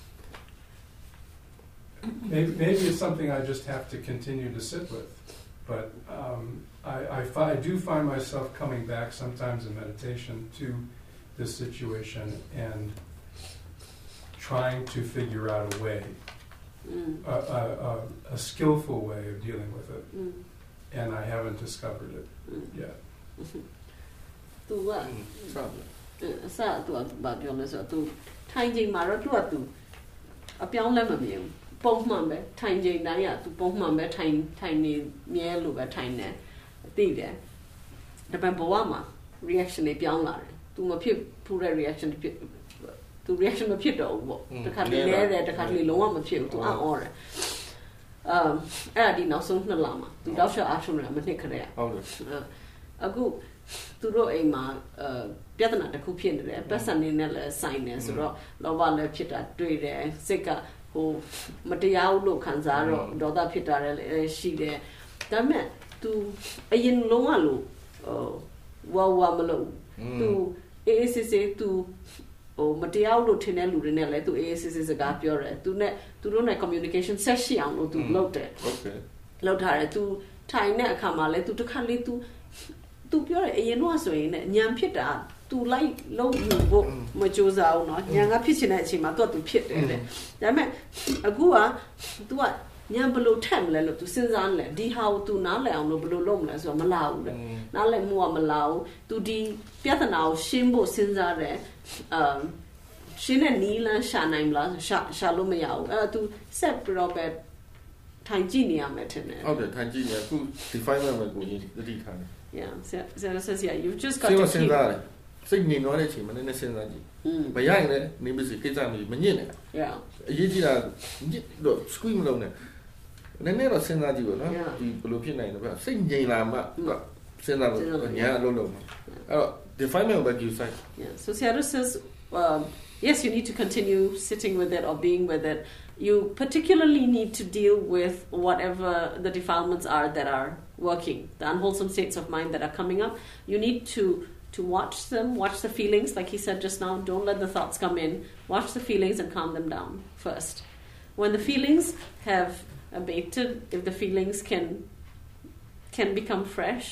maybe, maybe it's something I just have to continue to sit with. But um, I, I, fi- I do find myself coming back sometimes in meditation to this situation and trying to figure out a way, mm. a, a, a, a skillful way of dealing with it. Mm. And I haven't discovered it mm. yet. Tu wa sa tu ba pyo le so tu thai jing ma ro tu wa tu a pyaung le ma myin pong man be thai jing dai ya tu pong man be thai thai ni mye lo be thai ne ti de da ban bo wa ma reaction ni pyaung la de tu ma phit phu de reaction ti phit tu reaction ma phit do bo ta kha ni le de ta kha ni long wa ma phit tu a or de umအဲ့ဒီနောက်ဆုံးနှစ်လမှာသူတောက်လျှောက်အားထုတ်နေတာမနှစ်ခရဲဟုတ်တယ်အခုသူတို့အိမ်မှာအဲပြဿနာတစ်ခုဖြစ်နေတယ်ပတ်စံနေနဲ့လည်းဆိုင်နေဆိုတော့လောဘလည်းဖြစ်တာတွေ့တယ်စိတ်ကဟိုမတရားဘူးလို့ခံစားတော့ဒေါသဖြစ်တာလည်းရှိတယ်ဒါပေမဲ့ तू အရင်လုံးဝလို့ဟိုဝါဝါမလို့ तू အေးအေးဆေးဆေး तू Oh, material lo tine lu ne le tu A S S is ga pyo re tu ne tu do ne communication set shi aung lo tu lok de okay lok tha re tu thai ne akha ma le tu takha le tu tu pyo re ayen no so yin ne nyan phit ta tu lai lo yu bo ma jo sa aung no nyan ga phit chin ne achi ma tu tu phit de le da me aku wa tu wa nyan blo that le lo tu sin san le di how tu na le aung lo blo lo ma le so ma la u le na le mu wa ma la u tu di pyathana ko shin bo sin sa de um shin ne ni lan sha nai mla sha sha lo ma ya u a tu set pro be thai ji ni ya me tin ne ဟုတ်တယ်ထိုင်ကြည့်နေအခု definement ပဲကိုကြီးသတိထားတယ် yeah so says yeah you've just got စိတ် to စဉ်း keep စားတယ်စိတ်ငြိမ်သွားတဲ့အချိန်မှာလည်းနည်းစဉ်းစားကြည့် mm မရရင်လည်းနေမစီကိစ္စမရှိမညစ်နဲ့ yeah အရေးကြီးတာညစ်တော့ squeeze မလုပ်နဲ့နည်းနည်းတော့စဉ်းစားကြည့်ပါနော် Yeah. ဒီဘယ်လိုဖြစ်နိုင်လဲဗျစိတ်ငြိမ်လာမှသူကစဉ်းစားလို့ညာအလုပ်လုပ်မှာအဲ့တော့ definement ပဲ you say yeah so Seattle says um, yes you need to continue sitting with it or being with it you particularly need to deal with whatever the defilements are that are working the unwholesome states of mind that are coming up you need to to watch them watch the feelings like he said just now don't let the thoughts come in watch the feelings and calm them down first when the feelings have abated if the feelings can can become fresh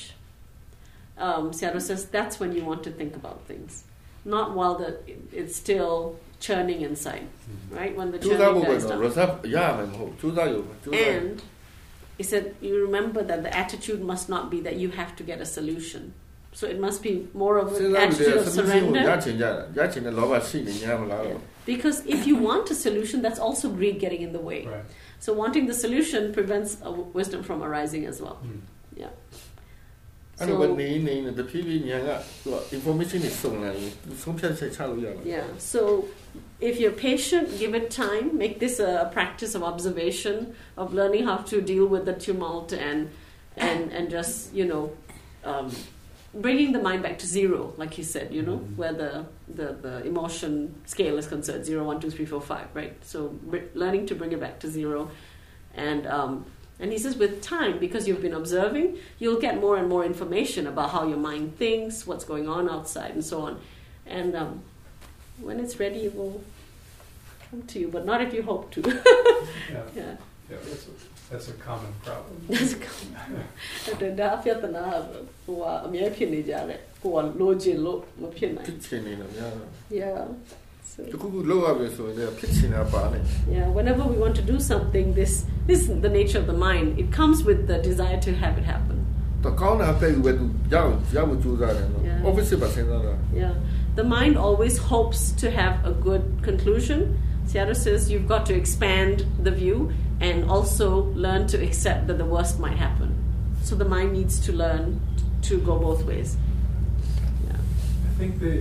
um, Seattle says that's when you want to think about things not while the it's still churning inside right when the ကျိုးစား churning ဖို့ပဲ dies တော့ down reserve ရရမယ်မဟုတ်ကျိုးစားရုံပဲကျိုးစား and he said you remember that the attitude must not be that you have to get a solution so it must be more of စဉ်း an စားပြီး attitude of တဲ့ solution ကိုရ surrender ချင်ကြတာရချင်တဲ့လောဘရှိနေညာမလားတော့ because if you want a solution that's also greed getting in the way Right. so wanting the solution prevents a w- wisdom from arising as well Mm. yeah အဲ့လိုပဲနေနေနဲ့တဖြည်းဖြည်းညာကသူက information တွေစုံလာရင်ဆုံးဖြတ်ချက်ချလို့ရတယ် yeah so if you're patient give it time make this a practice of observation of learning how to deal with the tumult and and and just you know um, bringing the mind back to zero like he said you know Mhm. where the, the the emotion scale is concerned zero one two three four five right so br- learning to bring it back to zero and um, and he says with time because you've been observing you'll get more and more information about how your mind thinks what's going on outside and so on and um, when it's ready it will come to you but not if you hope to Yeah, yeah yeah, that's a, that's a common problem. that's cool တဲ့ဒါပြဿနာဟိုအများဖြစ်နေကြတယ်ကိုကလိုချင်လို့မဖြစ်နိုင်ဖြစ်ချင်နေတယ်များတော့ yeah so တခုခုလောက်ရပြီဆိုရင်လည်းဖြစ်ချင်တာပါနေ yeah whenever we want to do something this this is the nature of the mind it comes with the desire to have it happen တကောင်းတာပဲပဲသူရောက်ရောက်မှုကြိုးစားတယ်နော် Yeah. office ပဲစဉ်းစားတာ yeah the mind always hopes to have a good conclusion Seattle says you've got to expand the view and also learn to accept that the worst might happen so the mind needs to learn to go both ways yeah I think the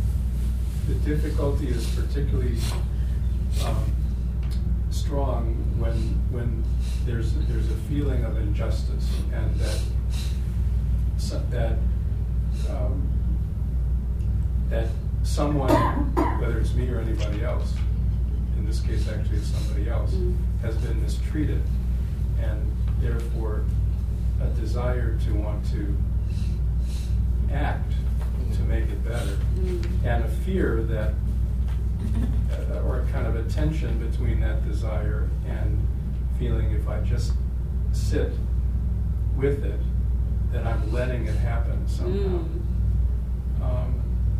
the difficulty is particularly um, strong when when there's there's a feeling of injustice and that so- that um, that someone, whether it's me or anybody else, in this case actually it's somebody else, Mm. has been mistreated, and therefore a desire to want to act to make it better, Mm. and a fear that, uh, or a kind of a tension between that desire and feeling if I just sit with it, then I'm letting it happen somehow. Mm. Um,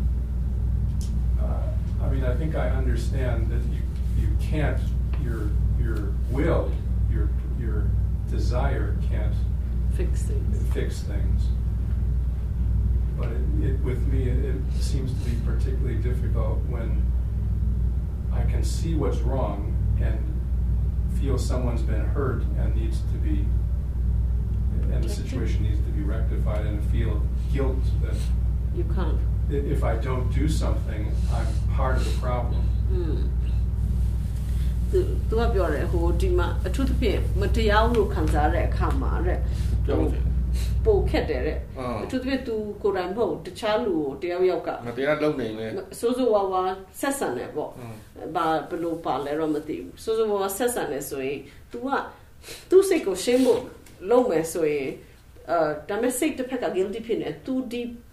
uh, I mean, I think I understand that you you can't your your will, your your desire can't fix things fix things. But it, it, with me, it, it seems to be particularly difficult when I can see what's wrong and feel someone's been hurt and needs to be, and the situation needs to be rectified, and feel guilt that you can't i- if I don't do something, I'm part of the problem. mm သူသူကပြောတယ်ဟိုဒီမှာအထူးသဖြင့်မတရားလို့ခံစားရတဲ့အခါမှာတဲ့ပြောင်းတယ်ပိုခက်တယ်တဲ့အာအထူးသဖြင့်သူကိုယ်တိုင်မဟုတ်တခြားလူကိုတယောက်ယောက်ကမတရားလုပ်နေလဲစိုးစိုးဝါးဝါဆက်ဆံတယ်ပေါ့อืมဘာဘယ်လိုပါလဲတော့မသိဘူးစိုးစိုးဝါးဝါဆက်ဆံတယ်ဆိုရင် तू ကသူ့စိတ်ကိုရှင်းဖို့လုပ်မယ်ဆိုရင်အဲဒါမဲ့စိတ်တစ်ဖက်က guilty ဖြစ်နေ तू ဒီ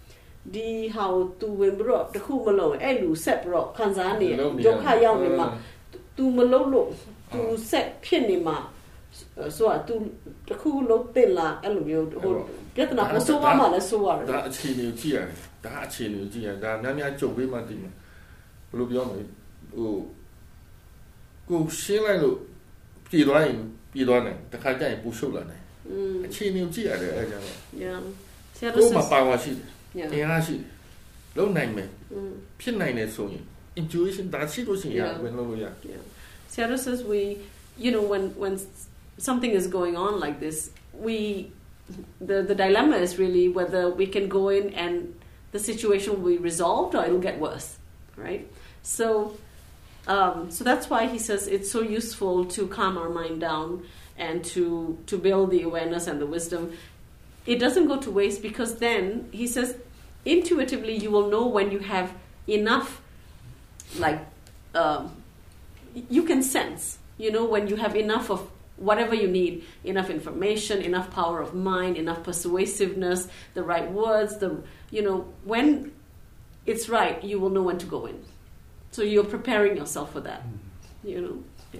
ဒီဟာကို तू ဝင်ပြီးတော့တခုမလုံးအဲ့လူဆက်ပြီးတော့ခံစားနေဒုက္ခရောက်နေမှာ तू မလုံးလို့ तू ဆက်ဖြစ်နေမှာဆိုတော့ तू တခုလုံးတင်လာအဲ့လိုမျိုးဟိုပြဿနာပိုဆိုးသွားမှလည်းဆိုးရတယ်ဒါအခြေအနေကိုကြည့်ရတယ်ဒါအခြေအနေကိုကြည့်ရဒါများများကြုံပေးမှတည်မှာဘယ်လိုပြောမလဲဟိုကိုရှင်းလိုက်လို့ပြည်သွားရင်ပြည်သွားတယ်တခါကျရင်ပူရှုပ်လာတယ်အခြေအနေကိုကြည့်ရတယ်အဲ့ဒါတော့ yeah ဆရာတို့မှာပါဝါရှိတယ်အင်အားရှိတယ်လုံးနိုင်မယ်ဖြစ်နိုင်တယ်ဆိုရင် intuition ဒါရှိလို့ရှိရင်ဝင်လို့ရ Sarah says we you know when when something is going on like this we the the dilemma is really whether we can go in and the situation will be resolved or it'll get worse, right? So um so that's why he says it's so useful to calm our mind down and to to build the awareness and the wisdom. It doesn't go to waste because then he says intuitively you will know when you have enough, like um, you can sense, you know, when you have enough of whatever you need, enough information, enough power of mind, enough persuasiveness, the right words, the you know, when it's right, you will know when to go in. So you're preparing yourself for that, you know.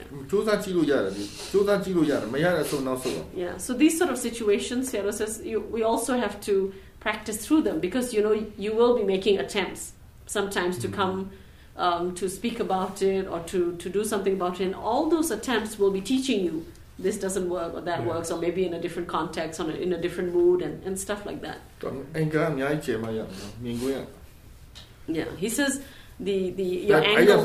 Yeah. So these sort of situations, Sarah says, you, we also have to practice through them because you know you will be making attempts sometimes to come um, to speak about it or to, to do something about it, and all those attempts will be teaching you this doesn't work or that yeah. works, or maybe in a different context or in a different mood and, and stuff like that. Yeah, he says the the your angle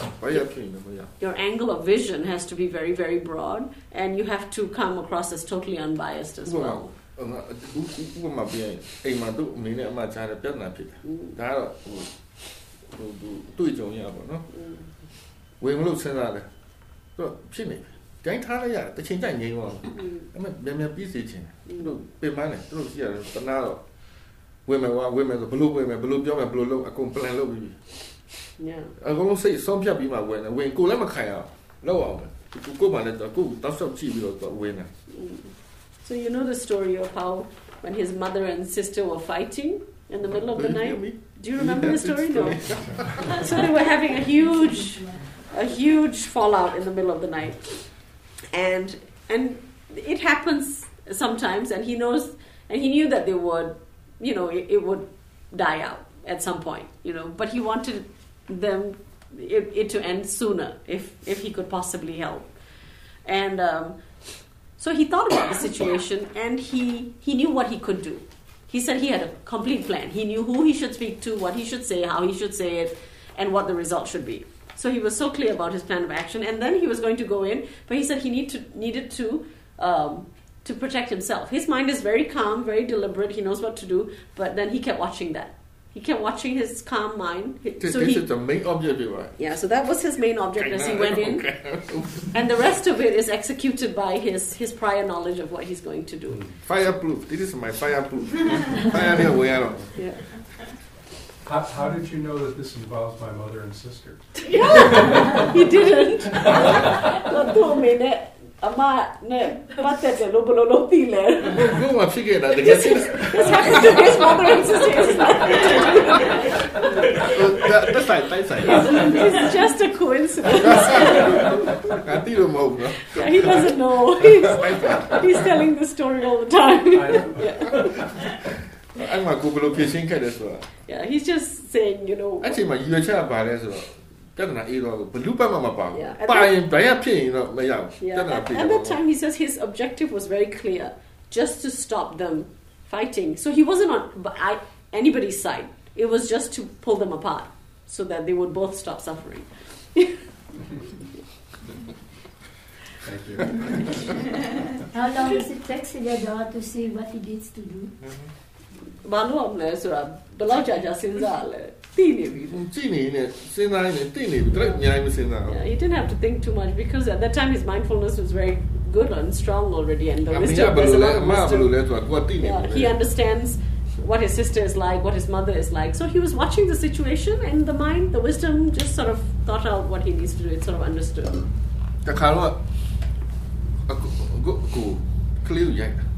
your angle of vision has to be very very broad, and you have to come across as totally unbiased as well. ဥပမာပြရင်အိမ်မှာသူ့အမေနဲ့အမကြားတဲ့ပြဿနာဖြစ်တယ်ဒါကတော့ဟိုဟိုတွေ့ကြုံရပါတော့ဝင်မလို့စဉ်းစားတယ်သူဖြစ်နေတိုင်းထားလိုက်ရတယ်တစ်ချိန်ကျငြိမ်းသွားတယ်အဲ့မဲ့မြန်မြန်ပြီးစေချင်တယ်သူတို့ပြင်ပန်းတယ်သူတို့ရှိရတယ်တနာတော့ဝင်မယ်ကွာဝင်မယ်ဆိုဘလို့ဝင်မယ်ဘလို့ပြောမယ်ဘလို့လုပ်အကုန် plan လုပ်ပြီးပြီညာအကုန်လုံးစိတ်ဆုံးဖြတ်ပြီးမှဝင်တယ်ဝင်ကိုလည်းမခံရအောင်လောက်အောင်ပဲကိုမှလည်းကိုတောက်လျှောက်ကြည့်ပြီးတော့ဝင်တယ် So you know the story of how when his mother and sister were fighting in the middle of the night? Do you remember the story? No. So they were having a huge, a huge fallout in the middle of the night, and and it happens sometimes. And he knows, and he knew that they would, you know, it, it would die out at some point, you know. But he wanted them it, it to end sooner if if he could possibly help, and. Um, So he thought about the situation and he, he knew what he could do. He said he had a complete plan. He knew who he should speak to, what he should say, how he should say it, and what the result should be. So he was so clear about his plan of action. And then he was going to go in, but he said he need to, needed to um, to protect himself. His mind is very calm, very deliberate. He knows what to do. But then he kept watching that. He kept watching his calm mind. So this he, is the main objective, right? Yeah, so that was his main object as he went in. And the rest of it is executed by his, his prior knowledge of what he's going to do. Fireproof. This is my fireproof. Fire yeah. How, how did you know that this involves my mother and sister? Yeah, he didn't. Not two minutes. Ama ne patete lo bolo lo pile. Go ma figure that this this happened to his mother and sister. That's right, that's right. It's just a coincidence. Yeah, he doesn't know. He's, he's telling the story all the time. Yeah. I'm a Google location Yeah, he's just saying, you know. Actually, my you are about it. Yeah, at, at that time he says his objective was very clear, just to stop them fighting. So he wasn't on anybody's side. It was just to pull them apart so that they would both stop suffering. Thank you. How long does it take Siddhartha to see what he needs to do? Yeah, he didn't have to think too much because at that time his mindfulness was very good and strong already, and the wisdom, there's a lot of wisdom. Yeah, he understands what his sister is like, what his mother is like. So he was watching the situation, and the mind, the wisdom, just sort of thought out what he needs to do. It sort of understood.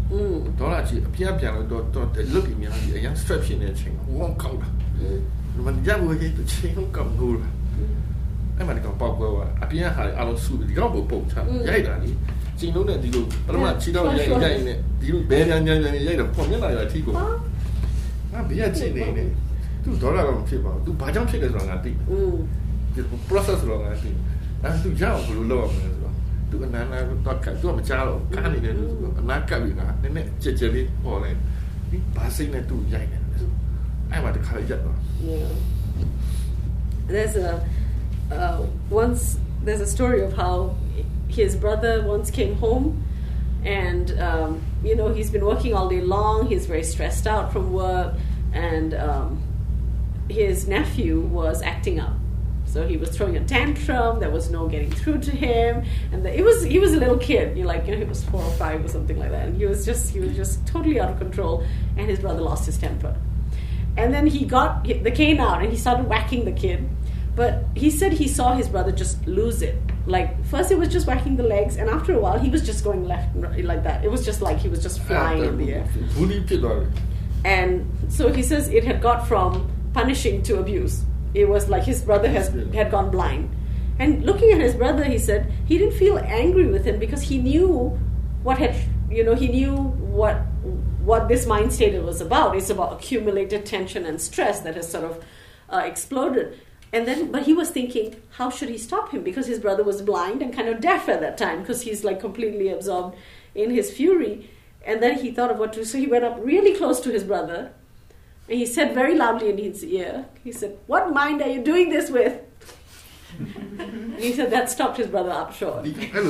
อืมဒေါ်လာကြီးအပြင်းပြန်လို့တော့တော့လုတ်ပြီးများကြီးအရင် stress ဖြစ်နေတဲ့အချိန်ဝေါကောက်တာอืมมันရဘူးဟဲ့တချင်းလုံးကောက်ငိုးတာအဲ့မှာဒီကောင်ပေါက်ကွဲသွားအပြင်းဟာအလုံးစုဒီကောင်ပုံပုံချရိုက်တာလေချင်းလုံးနဲ့ဒီလိုပထမချီတော့ရိုက်ရိုက်နေဒီလိုဘယ်ညာညာညာရိုက်တော့ပုံမျက်နှာရအထီးကိုငါဘေးကချင်းနေနေသူဒေါ်လာတော့ဖြစ်ပါဘူးသူဘာကြောင့်ဖြစ်လဲဆိုတာငါသိอืมဒီ process တော့ငါသိအဲ့သူကြောက်ဘယ်လိုလုပ်ရမလဲဆိုတော့သူအနန္တတော့ကတ်သူမကြားတော့ကားနေတယ်သူအနာကပ်ပြီးငါနည်းနည်းကြက်ကြက်လေးဟောလိုက်ဒီဘာစိတ်နဲ့သူရိုက်နေတယ်အဲ့မှာတခါရက်တော့ Yeah. There's a uh, once there's a story of how his brother once came home, and um, you know he's been working all day long. He's very stressed out from work, and um, his nephew was acting up. So he was throwing a tantrum. There was no getting through to him, and the, it was he was a little kid. You like you know he was four or five or something like that, and he was just he was just totally out of control. And his brother lost his temper. And then he got the cane out and he started whacking the kid. But he said he saw his brother just lose it. Like, first it was just whacking the legs, and after a while he was just going left and right like that. It was just like he was just flying in the air. And so he says it had got from punishing to abuse. It was like his brother has had gone blind. And looking at his brother, he said he didn't feel angry with him because he knew what had, you know, he knew what what this mind state was about. It's about accumulated tension and stress that has sort of uh, exploded. And then, but he was thinking, how should he stop him? Because his brother was blind and kind of deaf at that time because he's like completely absorbed in his fury. And then he thought of what to do. So he went up really close to his brother and he said very loudly in his ear, he said, "What mind are you doing this with?" And he said that stopped his brother up short.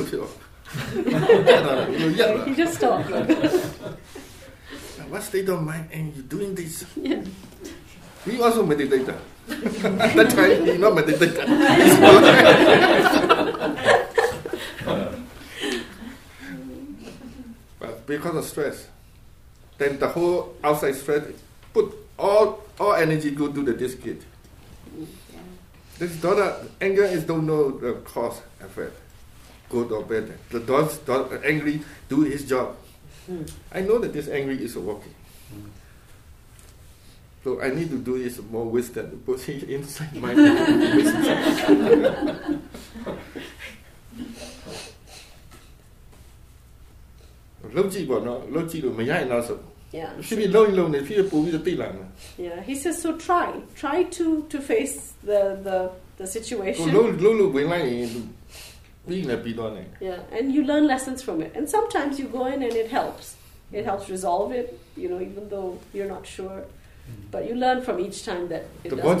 He just stopped. What state of mind and you doing this? Yeah. He also meditated. At that time, he not meditated. But because of stress, then the whole outside stress put all all energy go to the disc. This daughter anger is don't know the cause effect, good or bad. The daughter, daughter angry do his job. Mm. I know that this angry is working. Mm. So I need to do this more wisdom to put it inside my wisdom. Yeah. Should be lonely, lonely. Yeah. He says so. Try, try to, to face the the, the situation. Yeah, and you learn lessons from it. And sometimes you go in and it helps. It helps resolve it, you know, even though you're not sure. But you learn from each time that it doesn't.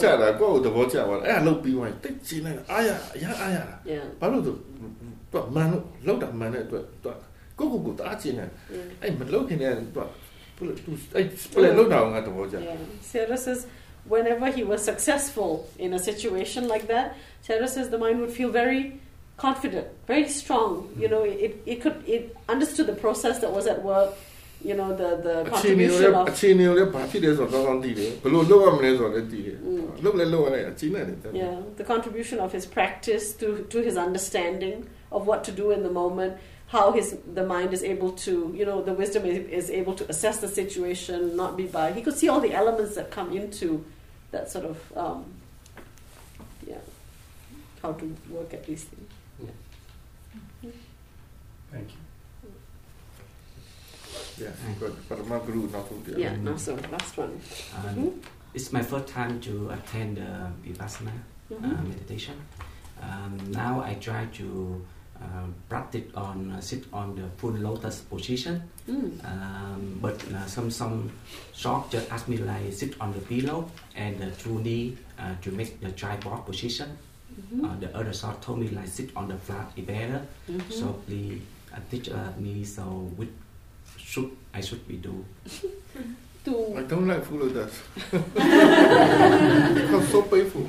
Yeah. Sarah says whenever he was successful in a situation like that, Sarah says the mind would feel very confident, very strong. You know, it, it could it understood the process that was at work. You know, the the contribution of. Mm. Yeah, the contribution of his practice to to his understanding of what to do in the moment. How his the mind is able to, you know, the wisdom is, is able to assess the situation, not be biased. He could see all the elements that come into that sort of, um, yeah, how to work at these things. Yeah. Thank you. Yeah, good. Yeah, no, so last one. Um, mm-hmm. It's my first time to attend the Vipassana mm-hmm. uh, meditation. Um, now I try to Uh, practice on uh, sit on the full lotus position, mm. um, but uh, some some short just ask me like sit on the pillow and the two knee uh, to make the tripod position. Mm-hmm. Uh, the other short told me like sit on the flat is better. Mm-hmm. So please uh, teach uh, me so which should I should be do. To I don't like full lotus because so painful.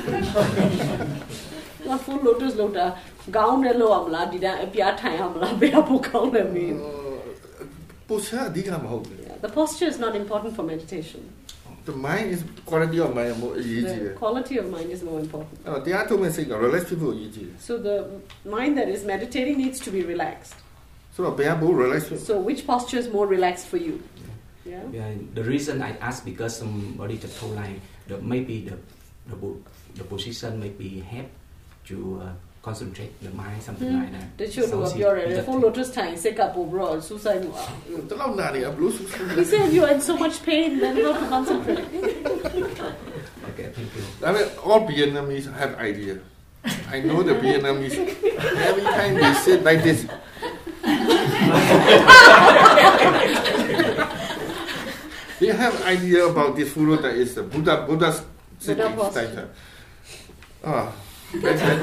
La full lotus lotus gown နဲ့လောက်အောင်လားဒီတိုင်းအပြားထိုင်အောင်လားဘယ်ပိုကောင်းလဲမင်း posture အဓိကမဟုတ်ဘူး The posture is not important for meditation. The mind is quality of mind more အရေးကြီးတယ် The quality of mind is more important. အဲ့တော့တရားထုတ်မဲ့စိတ်က relax ဖြစ်ဖို့အရေးကြီးတယ် So the mind that is meditating needs to be relaxed. So bear more relaxed. So which posture is more relaxed for you? Yeah. Yeah, the reason I ask because somebody just told like the maybe the the, po- the position maybe help to uh, concentrate the mind something like that. တချို့တော့ပြောတယ် full lotus ထိုင်စိတ်ကပိုပြီးတော့စူးစိုက်မှုอ่ะတလောက်နာနေရဘလို့ He said you are in so much pain then how to concentrate. Okay, thank you. I mean, all Vietnamese have idea. I know the Vietnamese. Every time they sit like this. They have idea about this full lotus is the Buddha Buddha's sitting Buddha style. Ah, that's it.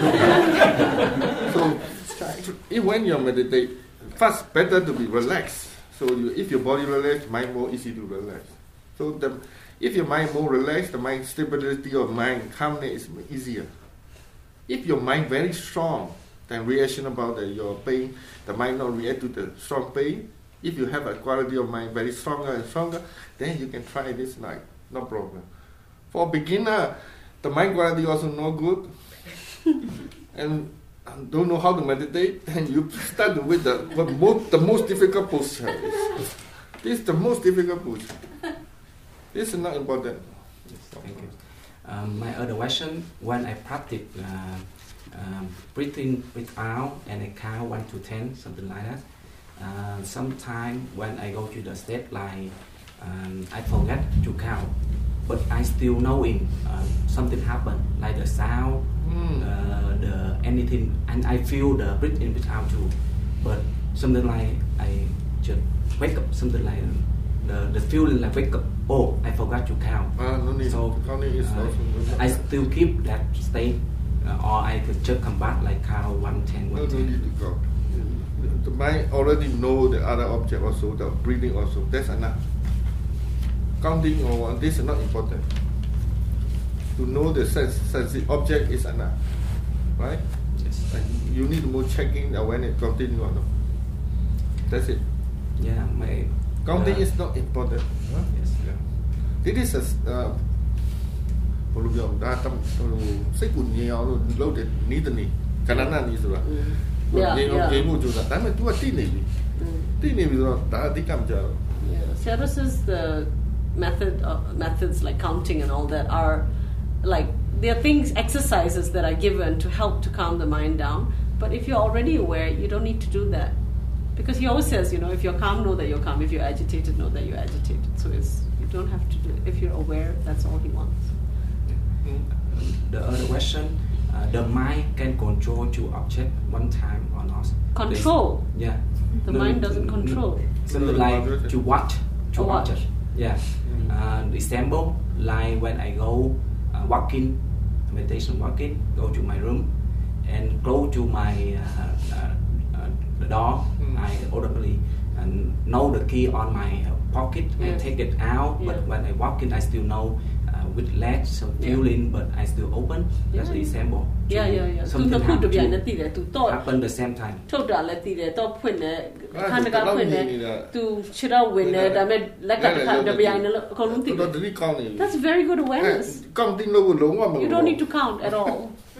So, if when you meditate, first better to be relaxed. So you, if your body relaxed, mind more easy to relax. So the if your mind more relaxed, the mind stability of mind, calmness is easier. If your mind very strong, then reaction about the, your pain, the mind not react to the strong pain. If you have a quality of mind very stronger and stronger, then you can try this night, no problem. For beginner, the mind quality also no good, and don't know how to meditate, and you start with the the most, the most difficult posture. This is the most difficult posture. This is not important. Yes, thank you. Um, my other question, when I practice uh, um, breathe in, breathe out, and I count one to ten, something like that. Uh, Sometimes when I go to the state like um, I forget to count, but I still knowing uh, something happen, like the sound, Mm. uh, the anything, and I feel the breathe in, breathe out too. But something like I just wake up, something like the the feeling like wake up. Oh, I forgot to count. Ah, no need. So Counting is uh, also good. I still keep that state, uh, or I could just come back like count one ten, No, one no ten. need to go. The mind already know the other object also, the breathing also. That's enough. Counting or one, this is not important. To know the sense, sense object is enough, right? Yes. And you need more checking uh, when it continue or not. That's it. Yeah, my Counting uh, is not important. Huh? yes. Yeah. This is a uh, ဘယ်လိုပြောဒါတဟိုစိတ်ကိုငြိမ်အောင်လို့လုပ်တဲ့နည်းတစ်နည်းခဏနာနည်းဆိုတာ Yeah, ငြိမ်အောင် yeah. ငြိမ်မှုကြိုးစားဒါပေမဲ့ तू ကတိနေပြီတိနေပြီဆိုတော့ဒါအဓိကမကြတော့ Yeah. Sarah says the method of, methods like counting and all that are like there are things exercises that are given to help to calm the mind down. But if you're already aware, you don't need to do that. Because he always says, you know, if you're calm, know that you're calm. If you're agitated, know that you're agitated. So it's you don't have to do it. If you're aware, that's all he wants. The other question, uh, the mind can control two objects one time or not? Control. This- yeah. The No, mind no, doesn't no, control. Something No, like no, to watch two To watch. objects. Yeah. Uh, example, like when I go uh, walking, meditation walking, go to my room and go to my uh, uh, uh, the door. Mm. I audibly and know the key on my uh, pocket and Yes. take it out. But Yeah. when I walk in, I still know uh, with legs, so Yeah. feeling, but I still open. That's Yeah. the example. Yeah, yeah, yeah. Tu Something na khu have de bia to na ti de tu to happen the same time. ထုတ်တာလည်းတည်တယ်တော့ဖွင့်တယ်အဲ့ခါဒါနကဖွင့်တယ်နေတာသူခြေတော့ဝင်တယ်ဒါပေမဲ့လက်ကတစ်ခါတပြိုင်နဲ့အကုန်လုံးတည်တော်တယ်တော်တတိကောင်းနေပြီ That's very good awareness. ကောင်းတင်လို့လုံးဝမ You don't need to count at all.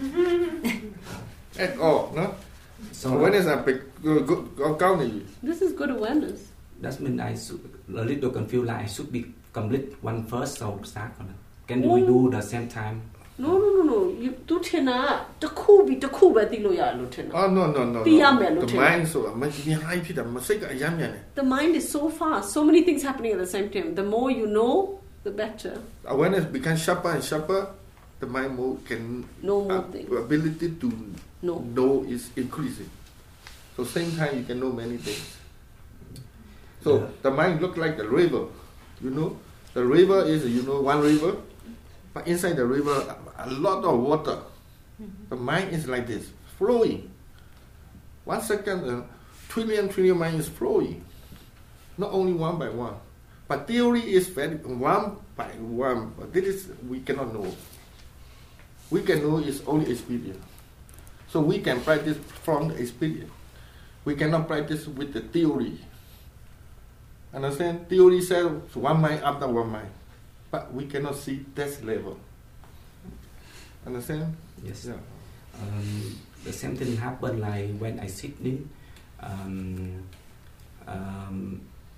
at all နော် So awareness အပကောင်းနေပြီ This is good awareness. that means I should a little confused. Like I should be complete one first, so start on it. Can we Oh. do the same time? No, no, no, no. You သူထင်တာတစ်ခုပြီးတစ်ခုပဲသိလို့ရတယ်လို့ထင်တာ oh no no no သိရမယ်လို့ the ထင်တယ် mind ဆိုတာမကြီးဟိုင်းဖြစ်တာမစိတ်ကအယမ်းမြန်တယ် The mind is so fast. So many things happening at the same time. The more you know, the better. awareness become sharper and sharper the mind more can No more uh, things. ability to No. know is increasing so same time you can know many things so Yeah. the mind look like the river you know the river is you know one river but inside the river a lot of water the mind is like this flowing one second uh, trillion trillion mind is flowing not only one by one but theory is very one by one but this is we cannot know we can know is only experience so we can practice from the experience we cannot practice with the theory understand theory says one mind after one mind but we cannot see that level understand Yes. yeah Um, the same thing happen like when I sit in. Um, um,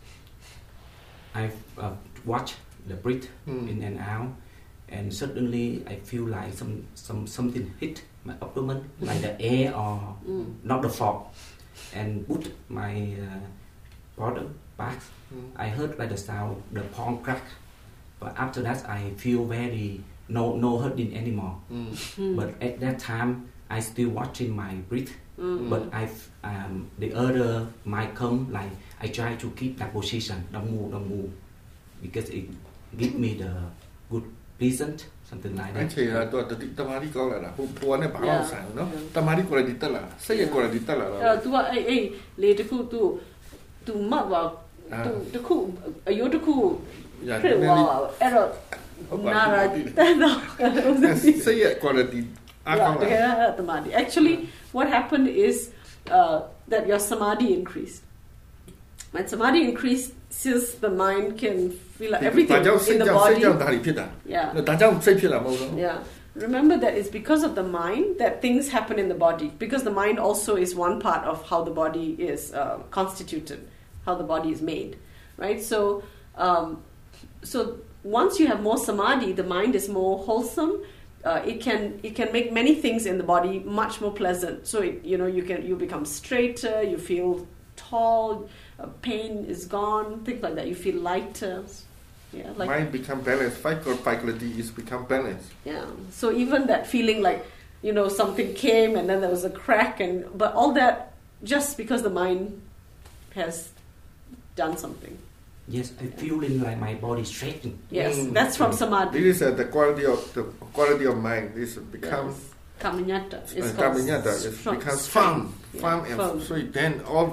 I uh, watch the breath Mm. in and out, and suddenly I feel like some some something hit my abdomen, like the air or Mm. not the fog, and put my uh, bottom back. Mm. I heard like the sound, the palm crack, but after that I feel very no no hurting anymore. Mm. Mm. But at that time I still watching my breath. Mm. But I um, the other might come like I try to keep that position, don't move, don't move, because it give me the good pleasant something like အဲ့ that. ချိန်ကတော့တတိတမာတိကောင်းလာတာဟိုပေါ်နဲ့ဘာမှမဆိုင်ဘူးเนาะ Yeah. တမာတိ quality တက်လာစိတ်ရဲ့ quality တက်လာတော့အဲ့တော့ तू ကအဲ့အဲ့လေတစ်ခု तू तू မှတ်ပါအာ तू တစ်ခုအယိုးတစ်ခုညာဖြစ်နည်းသွားနည်းပါအဲ့တော့ဟုတ်ပါနာရာဘူးတက်တော့စိတ်ရဲ့ quality အားကောင်းလာတကယ်တော့တမာတိ actually what happened is uh, that your samadhi increased. When samadhi increases, the mind can feel like everything ဒါကြောင့်စိ in တ် the ကြောင့်စိတ် body. ကြောင့်ဒါတွေဖြစ်တာ Yeah. ဒါကြောင့်စိတ်ဖြစ်လာမဟုတ်ဘူး Yeah. Remember that it's because of the mind that things happen in the body. Because the mind also is one part of how the body is uh, constituted, how the body is made, right? So, um, so once you have more samadhi, the mind is more wholesome. Uh, it can it can make many things in the body much more pleasant. So it, you know you can you become straighter. You feel tall. Uh, pain is gone. Things like that. You feel lighter. Yeah, like mind become balanced fight or quality is become balanced yeah. So even that feeling like, you know, something came and then there was a crack, and but all that just because the mind has done something. Yes, I feeling like my body stretching. Yes, Mm. that's from samadhi. this is uh, the quality of the quality of mind this becomes Yes. Kamanyata. uh, It's Kamanyata called it strong- becomes strong. firm Yeah, firm and firm. so then all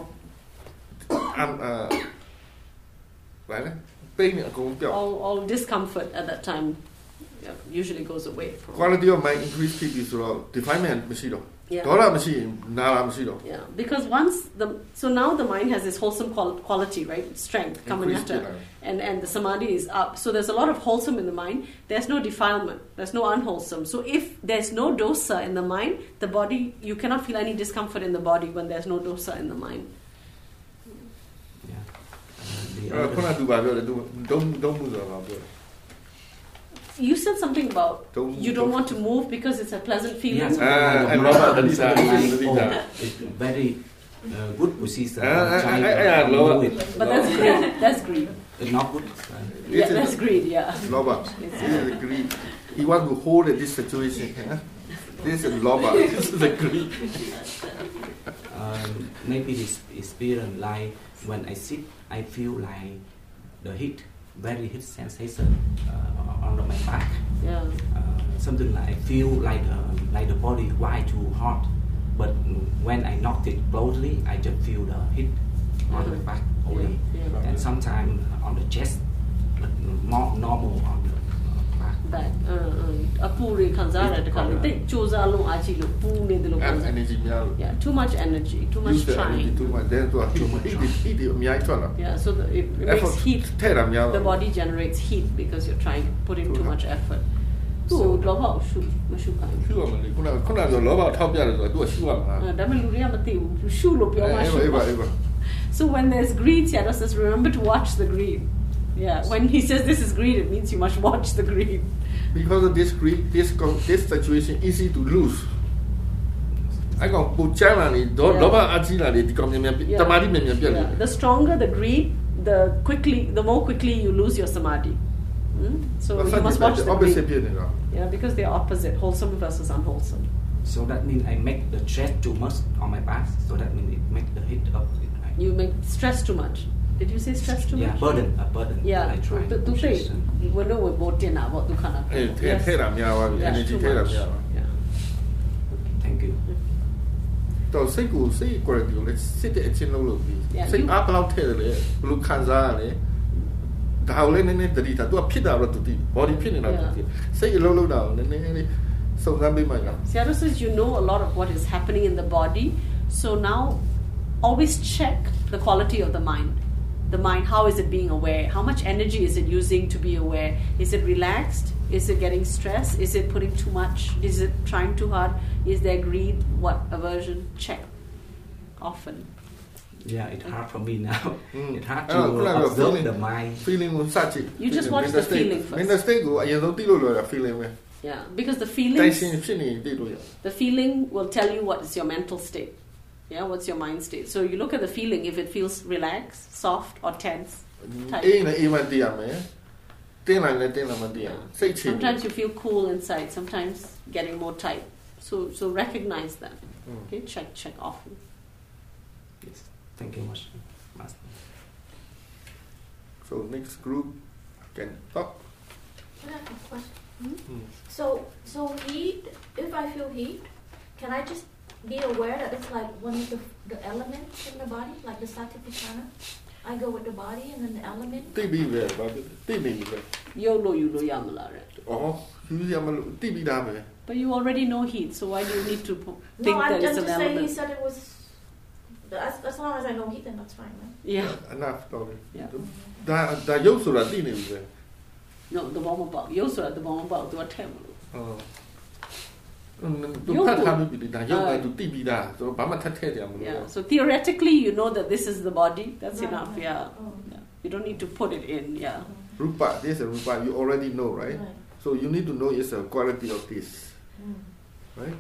um, uh, ဘာလဲ pain အကုန်ပြောက် All, all discomfort at that time yeah, usually goes away. From, quality of mind increase ဖြစ်ပြီဆိုတော့ definement မရှိတော့ yeah. ဒေါသမရှိရင်နာတာမရှိတော့ Yeah, because once the so now the mind has this wholesome qual- quality, right? Strength, Increase kamanyata, it, and and the samadhi is up. So there's a lot of wholesome in the mind. There's no defilement. There's no unwholesome. So if there's no dosa in the mind, the body you cannot feel any discomfort in the body when there's no dosa in the mind. Yeah. Uh, the အဲ့ခုန other, ကသူပါပြောတယ်သူဒုံဒုံမှုဆိုတာပါပြောတယ် You said something about Don't- you don't don't- want to move because it's a pleasant feeling. yes, Ah, I I love love it. that. It's That is like, really oh, that. it's very uh, good position. Ah, ah, Try ah, to ah, move love it. it. But that's greed. That's greed. It's not good. Uh, This Yeah, is- that's greed. Yeah. လောဘ It's- this is the greed he want to hold this situation huh? this is လောဘ this is the greed um, maybe this experience like when I sit, I feel like the heat, very heat sensation uh, on my back. Yeah. Uh, something like I feel like the, like the body why too hot, but when I knock it closely, I just feel the heat on my back only, Yeah, yeah. and sometimes on the chest, but more normal on the uh, back. Back. Uh, uh. အပူတွေခံစားရတဲ့တခါလေတိတ်ကြိုးစားလုံးအားကြီးလို့ပူနေတယ်လို့ခံ and စား energy များလို့ Yeah, too much energy, too much use the energy trying. too much then သူက Too much heat heat heat အများကြီးထွက်လာ Yeah, so the, it, it effort makes heat. ထည့်တာများ The တော့ body generates heat because you're trying to put in too True. much effort. So, လောဘကိုရှုမရှုခိုင်းဘူးရှုရမလို့ခုနကခုနကဆိုလောဘထောက်ပြတယ်ဆိုတော့သူကရှုရမှာအဲဒါပေမဲ့လူတွေကမသိဘူးရှုလို့ပြောမှအေးရှုပါအေးပါပါအေးပါ So when there's greed, Seattle says, remember to watch the greed. Yeah, when he says this is greed, it means you must watch the greed. because of this greed this con- this situation easy to lose အဲ့ကောင်ပူချမ်းလာနေတော့ Yeah. လောဘအကြီးလာနေဒီကောင်မြန်မြန်တမာတိမြန်မြန်ပြတ်နေ Yeah. The stronger the greed, the quickly, the more quickly you lose your samadhi. Hmm? So you must watch the opposite greed. ဖြစ်နေတာ Yeah, because they're opposite, wholesome versus unwholesome. So that means I make the stress too much on my back. So that means it make the heat up. Right? You make stress too much. Did you say stress too Yeah, much? burden, a burden. Yeah, I try to to to say position. when no we both in about to kind of အေးထဲထဲတာများသွားပြီ Yeah, energy too ထဲတာ much. များသွား Yeah. Thank you. တော့စိတ်ကိုစိတ် quality ကိုလည်းစစ်တဲ့အချင်းလုံးလို့ပြီး Yeah, စိတ် you- အားဘယ်လောက်ထဲတယ်လဲဘယ်လိုခံစားရလဲဒါကိုလည်းနည်းနည်းတတိတာသူကဖြစ်တာတော့သူသိ body ဖြစ်နေတာသူသိစိတ်အလုံးလုံးတာကိုနည်းနည်းလေးစုံစမ်းပေးမှလား Seattle says you know a lot of what is happening in the body, so now always check the quality of the mind. The mind, how is it being aware? How much energy is it using to be aware? Is it relaxed? Is it getting stressed? Is it putting too much? Is it trying too hard? Is there greed? What aversion? Check often. Yeah, it's hard for me now. Mm. It's hard အဲ့တော့ to ခုနက observe feeling the mind. feeling ကိုစကြည့် You just watch the feeling first. mental state ကိုအရင်ဆုံးသိလို့လွယ်တာ feeling ပဲ Yeah, because the တိုင် feelings, ရှင်ဖြစ်နေသိလို့ရ the feeling will tell you what is your mental state. Yeah, what's your mind state. So you look at the feeling, if it feels relaxed, soft, or tense. Tight. အေးနဲ့အေးမှသိရမယ်တင်းလိုက်လည်းတင်းလိုက်မှသိရမယ်စိတ်ချ Sometimes you feel cool inside, sometimes getting more tight. So so recognize that. Mm. Okay, check check often. Yes. Thank you much, Master. so next group can talk Can I have a question? Mm. So, so heat. If I feel heat, can I just be aware that it's like one of the, the elements in the body, like the Satipatthana? I go with the body and then the element. သိပြီးပဲဘာဖြစ်သိနေပြီပဲ Yolo yulo yamala, right? အော်ယူရမလို့သိပြီးသားပဲ But you already know heat, so why do you need to po- No, think I'm that just it's an saying he element? said it was. As, as long as I know heat, then that's fine, right? Yeah. enough တော့လေ Yeah. ဒါဒါရုပ်ဆိုတာသိနေပြီပဲ No, the bomb about. Yoso at the bomb about to attempt. အော်သူဖတ်ထားပြီးပြီဒါရုပ်ကသူသိပြီးသားဆိုတော့ဘာမှထပ်ထည့်ကြမလို့ Yeah. So theoretically, you know that this is the body. That's Right, enough. right. Yeah. Oh. Yeah. You don't need to put it in. Yeah. rupa this is rupa you already know right Right. so you need to know it's a quality of this Mm. right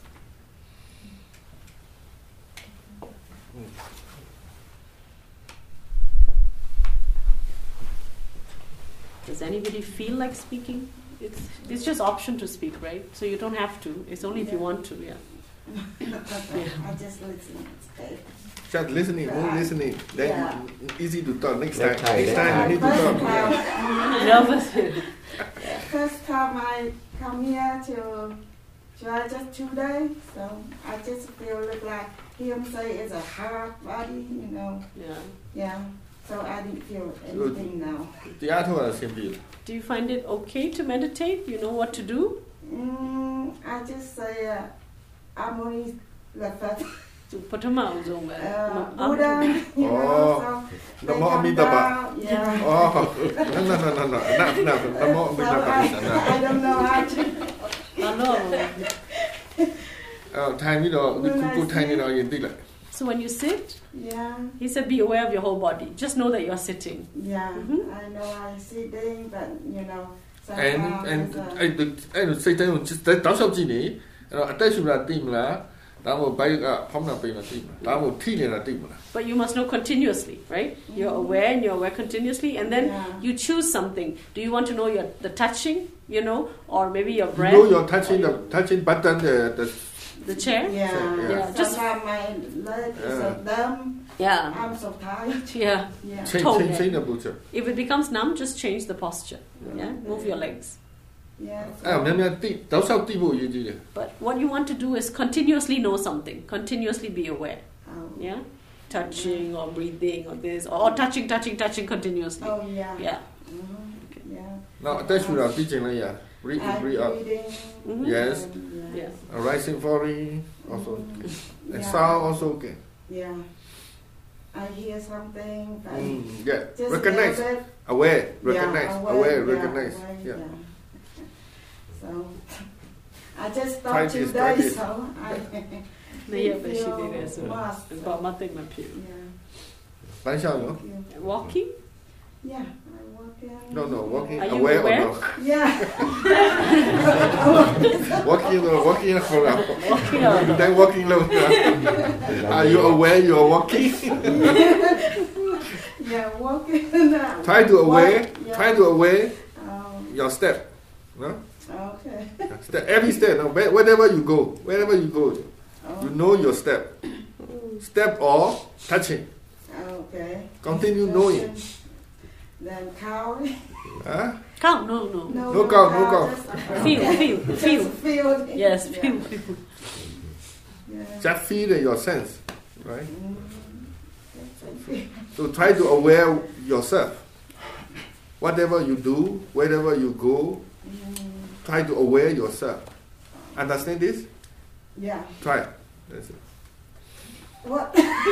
Mm. Does anybody feel like speaking? It's it's just option to speak, right? So you don't have to. It's only if you want to. Yeah. I just listen. It's okay. just listening more listening then Yeah. easy to talk next Next time time, next next time you need to First talk time, Nervous. first time I come here to try just two days, so I just feel look like him say it's a hard body, you know. Yeah. Yeah. So I didn't feel anything now. တရားထုတ်ရအဆင်ပြေတယ် Do you find it okay to meditate? You know what to do? Mm, I just say uh, I'm only the first To put them out, Zong. uh, Buddha, you Oh. know. So they Namo come Amitabha. down, Yeah. oh no no no no no enough enough Namo So Amitabha I, enough I don't know how to. Hello. အော်ထိုင်ပြီးတော့ဒီခုခုထိုင်နေတော့ရင်သိလိုက် So when you sit, Yeah. he said, be aware of your whole body. Just know that you're sitting. Yeah. Mhm. I know I'm sitting, but you know. and sometimes, and uh, အဲ့ဒီအဲ့ဒီစိတ်တိုင်းကိုတောက်လျှောက်ကြည့်နေအဲ့တော့အတက်ရှူတာသိမလားဒါမှမဟုတ်ဘိုက်ကဖောင်းတာပိန်တာသိမလားဒါမှမဟုတ်ထိနေတာသိမလား But you must know continuously, right? You're aware and you're aware continuously. And then Yeah. you choose something. Do you want to know your the touching, you know, or maybe your you breath? know you're touching the touching button the the The chair? Yeah. Yeah. Yeah, just- Sometimes my leg is so Yeah. numb. Yeah. I'm so tired. Yeah. Yeah. change Tone change it. change the posture If it becomes numb, just change the posture. Yeah. Move your legs. Yeah. အဲ့တော့များများသိတောက်လျှောက်သိဖို့အရေးကြီးတယ် But what you want to do is continuously know something. Continuously be aware. Oh. Yeah. Touching or breathing or this or touching, touching, touching continuously. Oh yeah. Yeah. Mhm. Yeah. နောက်အတက်ရှူတာသိချင်လိုက်ရ breathe in I'm breathe out breathing. Mhm. Yes. and, Yes. a rising falling also Mm. and Yeah. sound also okay Yeah. I hear something, but mm, yeah just recognize a little bit. aware Yeah, recognize aware, aware yeah, recognize aware, yeah So I just Try thought two this, try days, this. so I Yeah, but she feel did it. So lost. about nothing my pew. Yeah. လမ်းလျှောက်ရော Thank you. Walking? Yeah, I walk in. no no walking Are you aware or aware? no Yeah. walking or walking for Walking or then walking low are you aware you are walking Yeah, walking. uh, try to aware walk, yeah. try to aware Um, your step no okay. step every step no where- wherever you go wherever you go Oh, you know your step step or touching okay. continue knowing Then cow. huh? count? No, no. No count, no count. just, uh, Feel, feel, just feel. feel. Yes, Yeah. feel, feel. Yeah. just feel your sense right Mm, just feel. so try to aware yourself whatever you do wherever you go Mm, try to aware yourself understand this yeah. try it. That's it. What?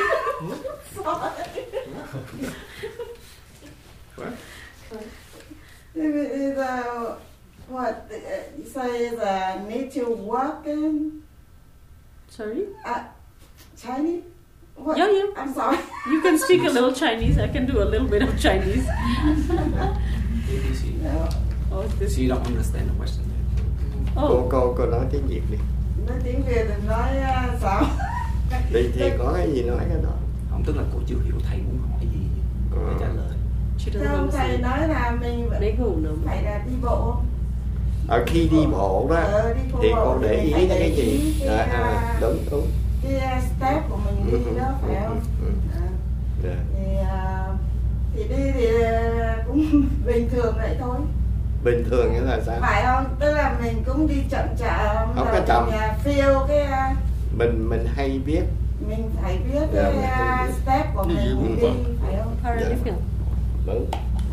What? If it is a what? Uh, you say is a need to walk in Sorry? uh, Chinese. What? Yeah, yeah. I'm sorry. You can speak a little Chinese. I can do a little bit of Chinese. Maybe she, Oh, this. she don't understand the question. Cô Oh, cô cô nói tiếng Việt đi. Nói tiếng Việt thì nói uh, sao? Đi thì có cái gì nói cái đó. Không, tức là cô chưa hiểu thầy muốn hỏi gì để trả lời. she doesn't Không, thầy understand. nói là mình Mấy ngủ nữa. phải là đi bộ. Ở khi đi bộ đó Ờ, đi bộ thì cô để ý phải tới cái để ý gì? cái, À, à, à, đúng đúng. Cái uh, step của mình đi đó phải không? Ừ, ừ, À, dạ. thì, uh, thì đi thì uh, cũng bình thường vậy thôi. Bình thường nghĩa là sao? Phải không? Tức là mình cũng đi chậm chậm. Không rồi có chậm. mình, uh, feel cái uh, Mình mình hay biết. mình phải biết Dạ, cái mình phải uh, biết. step của Đi mình vững đi vàng. phải không? Paralympic. Đúng.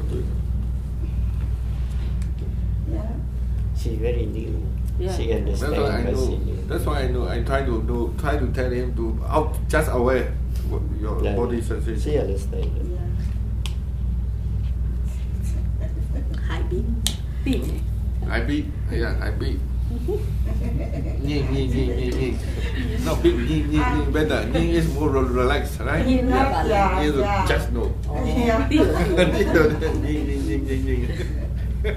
Yeah. She very new. Yeah. She That's understands why I but know. she new. That's why I know. I try to do. Try to tell him to out just aware what your Yeah. body sensation. She understands. Yeah. Hải Bí. Bí. I beat. Yeah, I beat. Yin, yin, yin, yin, yin. No, big yin, yin, yin better. Yin is more re- relaxed, right? Yin là bạn. Yeah, Yin is yeah. just no. Yeah. Bí. Yin, yin, yin, yin, yin. Yeah.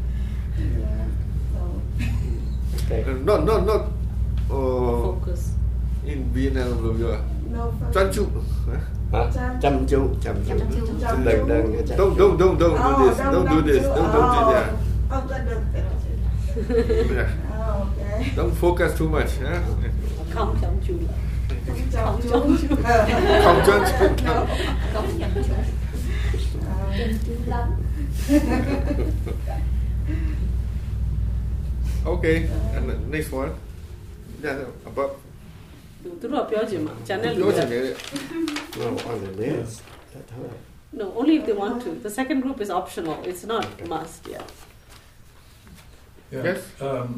So, Okay. Not, not, not. Uh, Focus. in Vietnam, you are no fun. 专注. Hả? Chăm chú, chăm chú. Chăm chú. Đừng đừng chăm Don't, chú. don't, don't, don't do Oh, this. Don't do don't this. do- Don't, don't do oh. that. Oh, don't do that. Yeah. Oh, okay. Don't focus too much. Yeah? Không chăm chú. Không chăm Không chú. chăm chú. Không专注. Không chăm chú. Uh, Okay. And the next one. Yeah, above. သူတို့ကပြောချင်မှာ channel လူပြောချကင်တယ် No, on the list. That's all right. No, only if they want to. The second group is optional. It's not must. Yeah. Yeah. Yes. Um,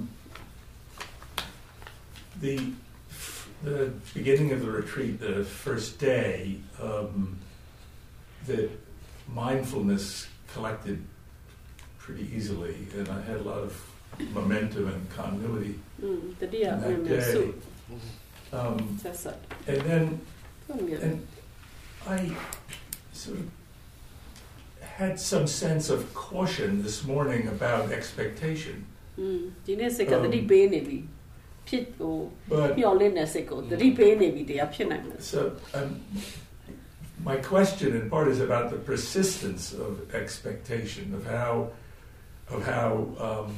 the the beginning of the retreat, the first day, um, the mindfulness collected pretty easily, and I had a lot of momentum and continuity. อืมတတိယ in မြန် that မြန်စု day. Um, ဆက်ဆက် and then ဟုတ်မြန် and I sort of had some sense of caution this morning about expectation. อืมဒီနေ့စိတ်ကတတိပေးနေပြီဖြစ်ဟို But မျော်လင့်တဲ့စိတ်ကိုတတိပေးနေပြီတရားဖြစ်နိုင်မှာ so um, my question in part is about the persistence of expectation, of how of how um,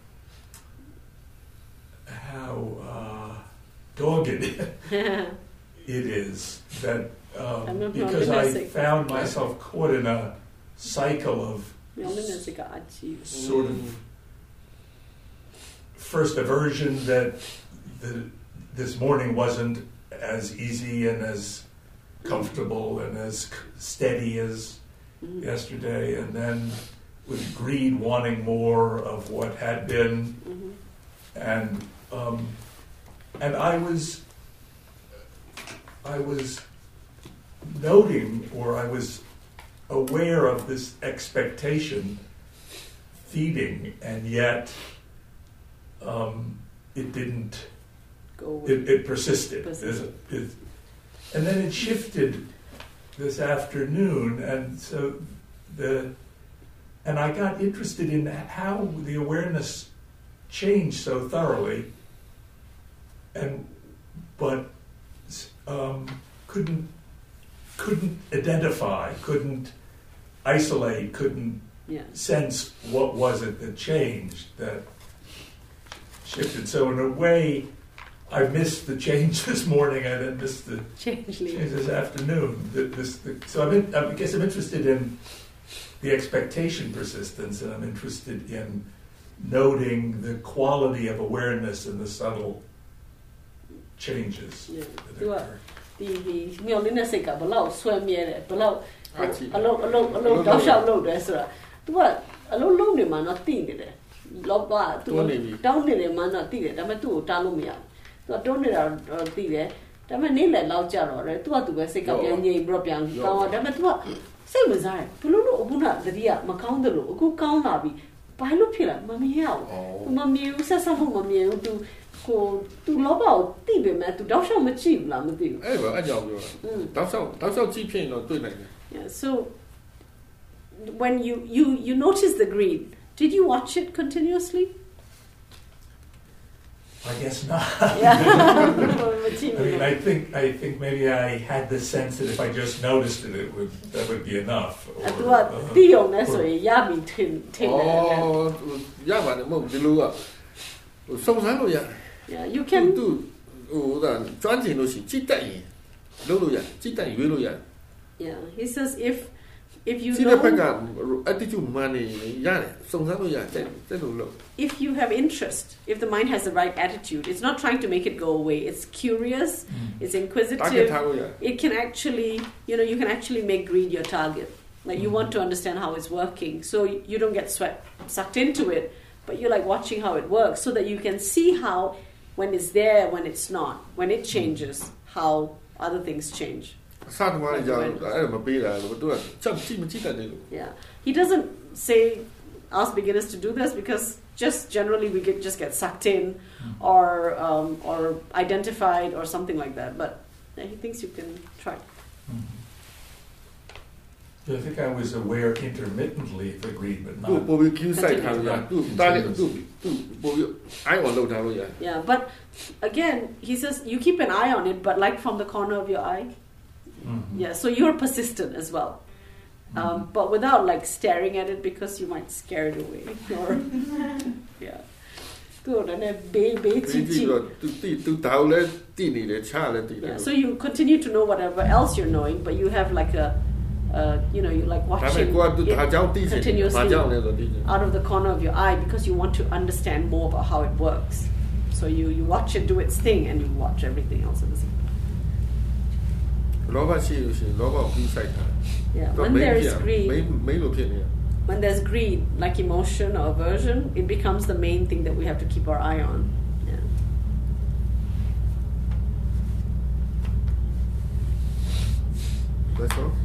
how uh, dogged it is that um, I'm not because I realistic. found myself caught in a cycle of မျော်လင့်တဲ့စိတ်ကအချီ sort of first aversion that the, this morning wasn't as easy and as comfortable and as c- steady as Mm-hmm. yesterday, and then with greed wanting more of what had been, Mm-hmm. and um, and I was I was noting, or I was aware of this expectation feeding, and yet um, it didn't. go It, it persisted, Persisted. It- it- and then it shifted this afternoon, and so the and I got interested in how the awareness changed so thoroughly, and but um, couldn't couldn't identify, couldn't isolate, couldn't yeah sense what was it that changed, that shifted. So in a way, I missed the change this morning, and I missed the change change this afternoon. The, this, the, so I'm in, I guess I'm interested in the expectation persistence, and I'm interested in noting the quality of awareness and the subtle changes yeah that သူက occur. ဒီဒီမျော်လင့်တဲ့စိတ်ကဘလောက်ဆွဲမြဲတယ်ဘလောက်အာချီအလုံးအလုံးအလုံးတောက်လျှောက်လုပ်တယ်ဆိုတာ तू ကအလုံးလုံးနေမှာတော့တိနေတယ်လောက तू တွန်းနေပြီတောင်းနေတယ်မှတော့တိတယ်ဒါပေမဲ့ तू ကိုတားလို့မရဘူး तू ကတွန်းနေတာတော့တိတယ်ဒါပေမဲ့နေ့လည်လောက်ကြတော့လေ तू က तू ပဲစိတ်ကပြန်ငြိမ်ပြီးတော့ပြန်ကောင်းတော့ဒါပေမဲ့ तू ကစိတ်ဝင်စားတယ်ဘလို့လို့အခုနတတိယမကောင်းတယ်လို့အခုကောင်းလာပြီဘာလို့ဖြစ်လဲမမြင်ရဘူး Oh. तू မမြင်ဘူးဆက်ဆက်ဖို့မမြင်ဘူး तू ကိုသူလောဘကိုသိပေမဲ့သူတောက်လျှောက်မကြည့်ဘူးလားမသိဘူးအဲ့ပါအကြောင်းပြောတာတောက်လျှောက်တောက်လျှောက်ကြည့်ဖြစ်ရင်တော့တွေ့နိုင်တယ် Yeah, so when you you you notice the greed, did you watch it continuously? I guess not. Yeah. I mean, I think I think maybe I had the sense that if I just noticed it, it would that would be enough. Or, အဲ့တော့ဒီရုံနဲ့ဆိုရင်ရပြီထင်ထင်တယ်အော်ရပါတယ်မဟုတ်ဒီလိုကဟိုစုံစမ်းလို့ရတယ် Yeah, you can သူဟိုဒါကျွမ်းကျင်လို့ရှိရင်ကြည့်တတ်ရင်လုပ်လို့ရတယ်ကြည့်တတ်ရင်ရွေးလို့ရတယ် Yeah, he says if if you ကြည့်တဲ့ဘက်က know attitude မှန်နေရတယ်စုံစမ်းလို့ရတယ်တဲ့လို့လို့ if you have interest, if the mind has the right attitude, it's not trying to make it go away. It's curious, Mm. it's တာဂက် inquisitive. ထားလို့ရတယ် It can actually, you know, you can actually make greed your target. Like you want to understand how it's working, so you don't get swept sucked into it, but you're like watching how it works, so that you can see how when it's there, when it's not, when it changes, how other things change. စသမားကြောင့်အဲ့မပေးတာလို့သူကချက်ကြည့်မကြည့်တတ်တယ်လို့ Yeah, he doesn't say ask beginners to do this because just generally we get just get sucked in, or um, or identified or something like that. But yeah, he thinks you can try. Mhm. I think I was aware intermittently of the greed, but သူ not. ပိုပြီး queue site ထားလို့ရတယ်သူတားတယ်သူသူပိုပြီး eye on လုပ်ထားလို့ရတယ် Yeah, but again, he says you keep an eye on it, but like from the corner of your eye. Mhm. Yeah, so you're persistent as well, um, but without like staring at it because you might scare it away. Or yeah, good and a baby. ဒီကြည့်တော့သူတိသူတောက်လဲတည်နေတယ်ချလဲတည်တယ် Yeah, so you continue to know whatever else you're knowing, but you have like a, uh, you know, you like ဒါပေမဲ့ watching ကိုကသူဒါကြောင့်တည် it ချင်ဘာ continuously ကြောင့်လဲဆိုတည်ချင် out of the corner of your eye because you want to understand more about how it works. So you you watch it do its thing and you watch everything else at the same time. လောဘရှိလို့ရှိရင်လောဘကို queue site ထား Yeah, တော့ when မိ there တ် is ပြမိ greed, မိတ်လို့ဖြစ်နေရ when there's greed, like emotion or aversion, it becomes the main thing that we have to keep our eye on. Yeah. That's all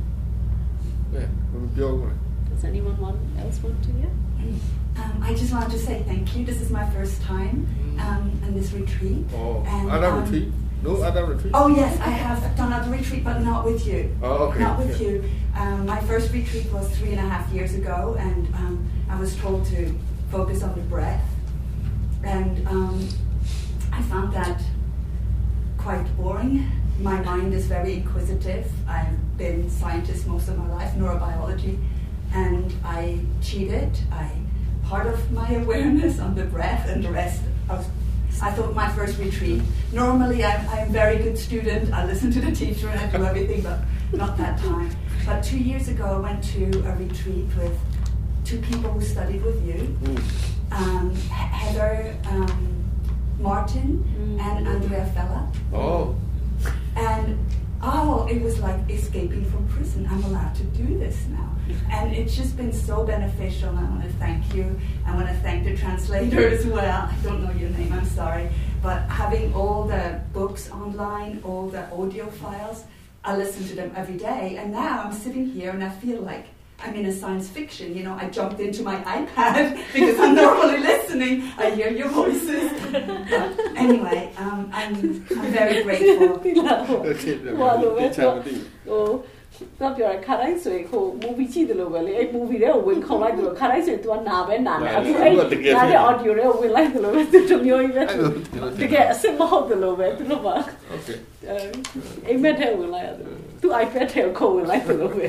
yeah မပြောဘူး Does anyone want, else want to hear? Um, I just wanted to say thank you. This is my first time um, in this retreat. oh And, other um, retreat no other retreat Oh yes, I have done other retreat, but not with you. oh okay Not with yeah. you. Um, my first retreat was three and a half years ago, and um, I was told to focus on the breath, and um, I found that quite boring. My mind is very inquisitive. I've been a scientist most of my life, neurobiology, and I cheated. I part of my awareness on the breath and the rest. I, was, I thought my first retreat. Normally, I'm, I'm a very good student. I listen to the teacher and I do everything, but not that time. But two years ago, I went to a retreat with two people who studied with you, Mm. um, Heather um, Martin and Andrea Fella. oh And oh, it was like escaping from prison. I'm allowed to do this now. And it's just been so beneficial. I want to thank you. I want to thank the translator as well. I don't know your name, I'm sorry. But having all the books online, all the audio files, I listen to them every day. And now I'm sitting here and I feel like I'm in a science fiction. You know, I jumped into my iPad because I'm normally listening. I hear your voices. But anyway, um, I'm, I'm very grateful. โอเคတယ်ဟိုလိုပဲချာမသိဟိုတော့ပြောရခါတိုင်းဆိုရင်ဟို movie ကြည့်တယ်လို့ပဲလေအဲ့ movie တွေကိုဝင်ခေါ်လိုက်တယ်လို့ခါတိုင်းဆိုရင် तू ကနာပဲနာနေအခုအဲ့နာတဲ့ audio တွေကိုဝင်လိုက်တယ်လို့ပဲ तू တမျိုးကြီးပဲ တကယ်အစစ်မဟုတ်တယ်လို့ပဲသူတို့က okay အိမ်မက်ထဲဝင်လိုက်ရတယ် तू iPad ထဲကိုဝင်လိုက်တယ်လို့ပဲ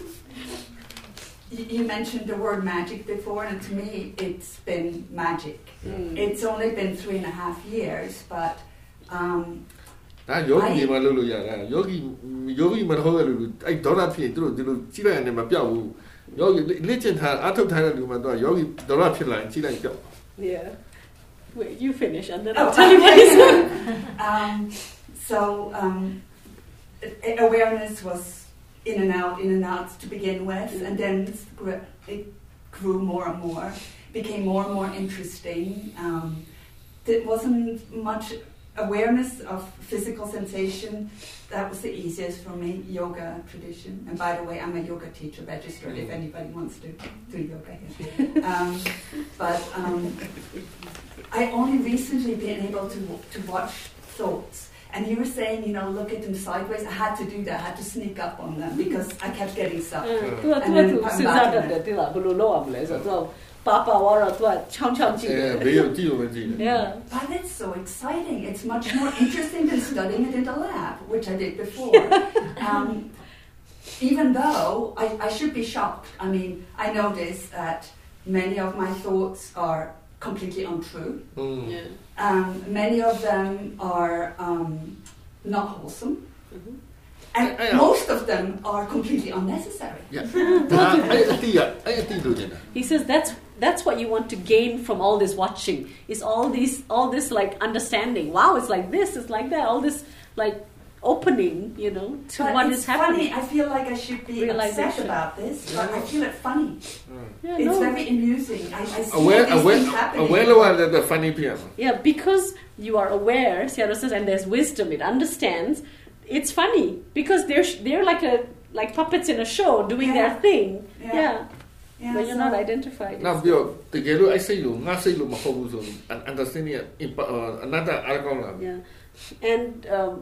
You you mentioned the word magic before, and to me, it's been magic. Mm. It's only been three and a half years, but um, ဒါယောဂီတွေမှာလုပ်လို့ရတယ်ယောဂီယောဂီမဟုတ်ရလို့အဲ့ဒေါသဖြစ်သူတို့ဒီလိုကြီးလိုက်ရင်မပြောက်ဘူးယောဂီလက်ကျင်ထားအထုတ်ထားတဲ့လူမှတော့ယောဂီဒေါသဖြစ်လာရင်ကြီးလိုက်ပြောက် Yeah. Wait, you finish and then Oh, I'll tell you what okay. he said. um, so um, a- awareness was in and out, in and out to begin with, and then it's gr- it grew more and more, became more and more interesting. Um, there wasn't much awareness of physical sensation, that was the easiest for me, yoga tradition. And by the way, I'm a yoga teacher registered if anybody wants to do yoga here. Um, but um, I only recently been able to to watch thoughts. And you were saying, you know, look at them sideways. I had to do that. I had to sneak up on them because I kept getting stuck. Tu tu tu Suzanne de la bulu lo am le so tu papa wara tu chang chang ji. Eh, 没有记我们记的。 Yeah. But it's so exciting. It's much more interesting than studying it in the lab, which I did before. Um, even though I, I should be shocked. I mean, I notice that many of my thoughts are completely untrue. Mm. Yeah. Um, many of them are um, not wholesome. Mm-hmm. And I- I- most of them are completely unnecessary. Yeah. 啊，哎一啲啊，哎一啲都真啊。 He says that's that's what you want to gain from all this watching is all these all this like understanding. Wow, it's like this, it's like that, all this like opening, you know, to But what it's is happening. funny. I feel like I should be upset Realization. about this, but I feel it funny. Yeah, It's no. very amusing. I, I see Aware, all these aware, things happening. aware 了話就 funny 片。 Yeah, because you are aware, Seattle says, and there's wisdom, it understands. It's funny because they're sh- they're like a like puppets in a show doing Yeah. their thing. Yeah. Yeah, Yeah, but you're so- not identified. 嗱，比如တကယ်လို့ I 識လို့我識လို့唔好嗰種 understanding it another 阿講啦 Yeah, and um,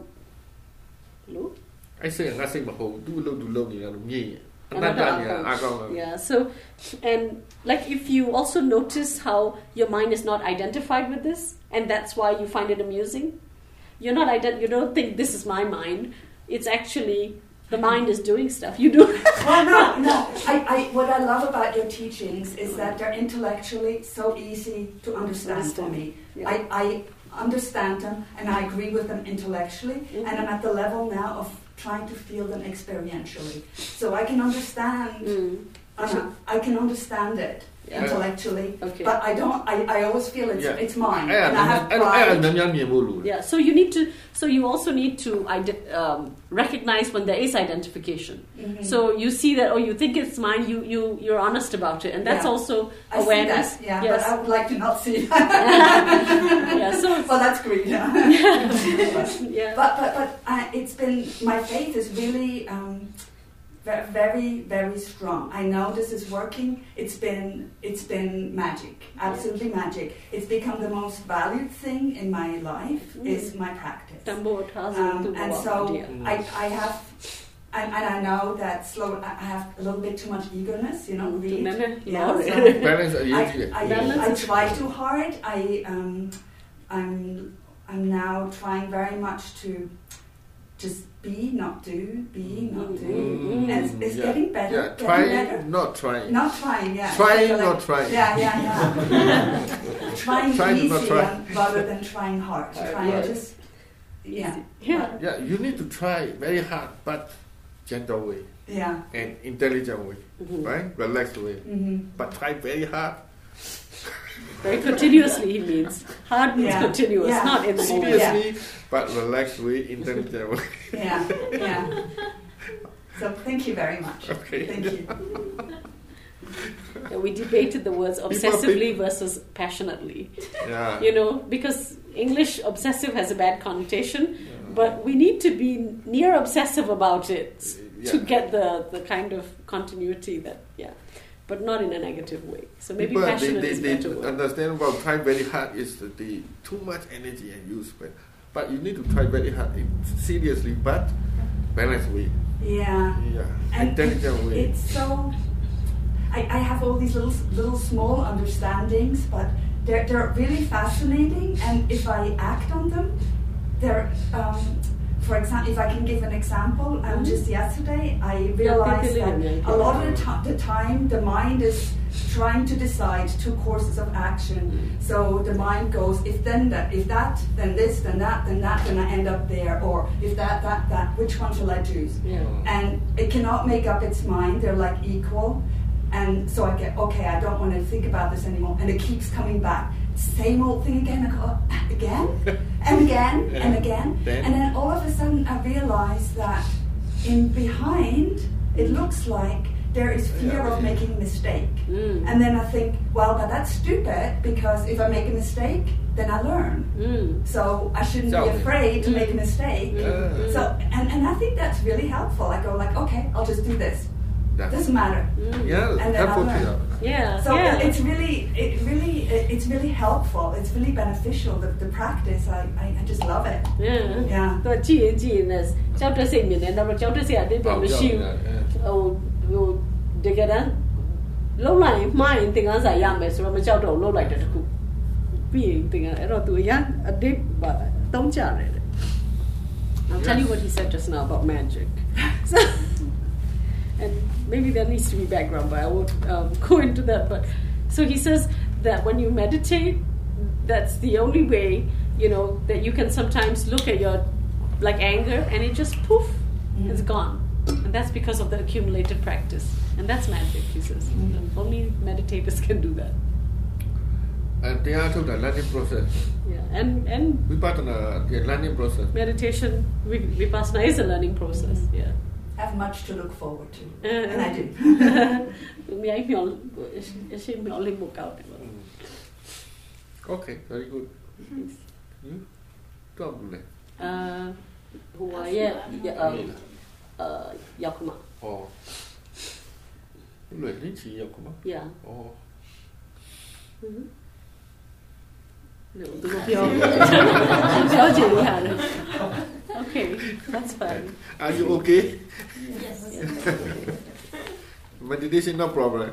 hello? I 識我識唔好都撈都撈你啦咩 Another another 嘢 approach. 阿講啦 Yeah, so, and like if you also notice how your mind is not identified with this, and that's why you find it amusing, you're not ident- you don't think this is my mind, it's actually the mind is doing stuff. You do. Well, no, no. I, I, what I love about your teachings is that they're intellectually so easy to understand, for me. Yeah. I, I understand them and I agree with them intellectually, Mhm. and I'm at the level now of trying to feel them experientially. So I can understand. Mm. Uh, I can understand it Yeah. intellectually, Okay. but I don't. I, I always feel it's Yeah. it's mine, အဲ့ and I ဒါ have အဲ့အဲ့ pride. နည်းနည်းမြင်ဖို့လိုတယ် Yeah, so you need to, so you also need to ide- um, recognize when there is identification. Mhm. So you see that, oh, you think it's mine, you, you, you're honest about it. And that's Yeah. also I awareness. see that, yeah, Yes. but I would like to not see. Yeah, so it's- well, that's great. Yeah. yeah. But but but uh, it's been my faith is really um, ve- very very strong. I know this is working. It's been it's been magic, absolutely magic. It's become the most valued thing in my life Mm. is my practice. Tambo tazi Um, tu and bawa so dia. I I have. And, and I know that slow. I I have a little bit too much eagerness, you know. Tu Read. nana, Yeah, no. so- balance အရေး I, ကြီးတယ် I, Balance I is- try too hard. I um, I'm I'm now trying very much to just be, not do, be, not do. Mm. And it's, it's Yeah. getting better. Yeah, getting try better. not trying Not trying, yeah. Trying, Like- not trying. Yeah, yeah, yeah. trying Try to easy not try. and- rather than trying hard. Hard, Trying yeah. just, yeah, Yeah. yeah you need to try very hard but gentle way yeah. and intelligent way Mhm. right relaxed way hmm but try very hard Very continuously, he means. Hard means Yeah. continuous, Yeah. not in the moment. seriously but relaxed way intelligent way Yeah, yeah. So thank you very much. Okay. Thank you. Yeah, we debated the words People obsessively versus passionately. yeah You know, because English obsessive has a bad connotation, but we need to be near obsessive about it to Yeah. get the, the kind of continuity that, yeah, but not in a negative way. So maybe People, passionate they, is they, better they word. understand about try very hard is the, the too much energy and use but but you need to try very hard seriously but balanced way Yeah. yeah And intelligent way it's so. I, I have all these little little small understandings, but they're they're really fascinating. And if I act on them, they're. Um, for example, if I can give an example, um, just yesterday I realized that a lot of the, t- the time the mind is trying to decide two courses of action. So the mind goes, if then that, if that, then this, then that, then that, then I end up there, or if that, that, that, which one shall I choose? Yeah. And it cannot make up its mind. They're like equal. And so I get, okay, I don't want to think about this anymore. And it keeps coming back. Same old thing again. I go, again, and again, and again. Then? And then all of a sudden I realize that in behind, it looks like there is fear of making a mistake. Mm. And then I think, well, but that's stupid because if I make a mistake, then I learn. Mm. So I shouldn't So- be afraid to Mm. make a mistake. Mm. So and, and I think that's really helpful. I go like, okay, I'll just do this. Doesn't matter. Mm. Yeah, And then helpful I'll to learn. you. Yeah. So yeah. it's really, it really, it's really helpful. It's really beneficial. The, the practice, I, I, I just love it. Yeah. Yeah. တော့ကြည့်ရင်ကြည့်ရင်လည်းကြောက်တဲ့စိတ်မြင်တယ်တော့ကြောက်တဲ့စိတ်အတိတ်ပဲမရှိဘူးဟိုဟိုတကယ်တမ်းလုံးလိုက်ရင်မှားရင်သင်ခန်းစာရမယ်ဆိုတော့မကြောက်တော့လုံးလိုက်တဲ့တခုပြီးရင်သင်ခန်းအဲ့တော့သူအရင်အတိတ်ပါတုံးကြတယ် I'll tell you what he said just now about magic. So, and maybe there needs to be background, but I won't um, go into that. But so he says that when you meditate, that's the only way, you know, that you can sometimes look at your like anger and it just poof, Mm. it's gone. And that's because of the accumulated practice. And that's magic, he says. Mm. Only meditators can do that. And they are the learning process. Yeah. And and Vipassana, the learning process. meditation, vi- vipassana is a learning process. Yeah. Have much to look forward to. Uh, And I do. มีไอ้เหมียวไอ้ชื่อเหมียวเล่นบุกเอาเนี่ย Okay, very good. You? Talk to them. เอ่อหัวแย่เอ่อเอ่อยาวขึ้นมา Oh. Luyện đến chỉ nhiều không? Yeah. Oh. เดี๋ยวตัวเพียวเพียวจิ๋วค่ะเลย Okay, that's fine. Are you okay? Yes. Meditation no problem.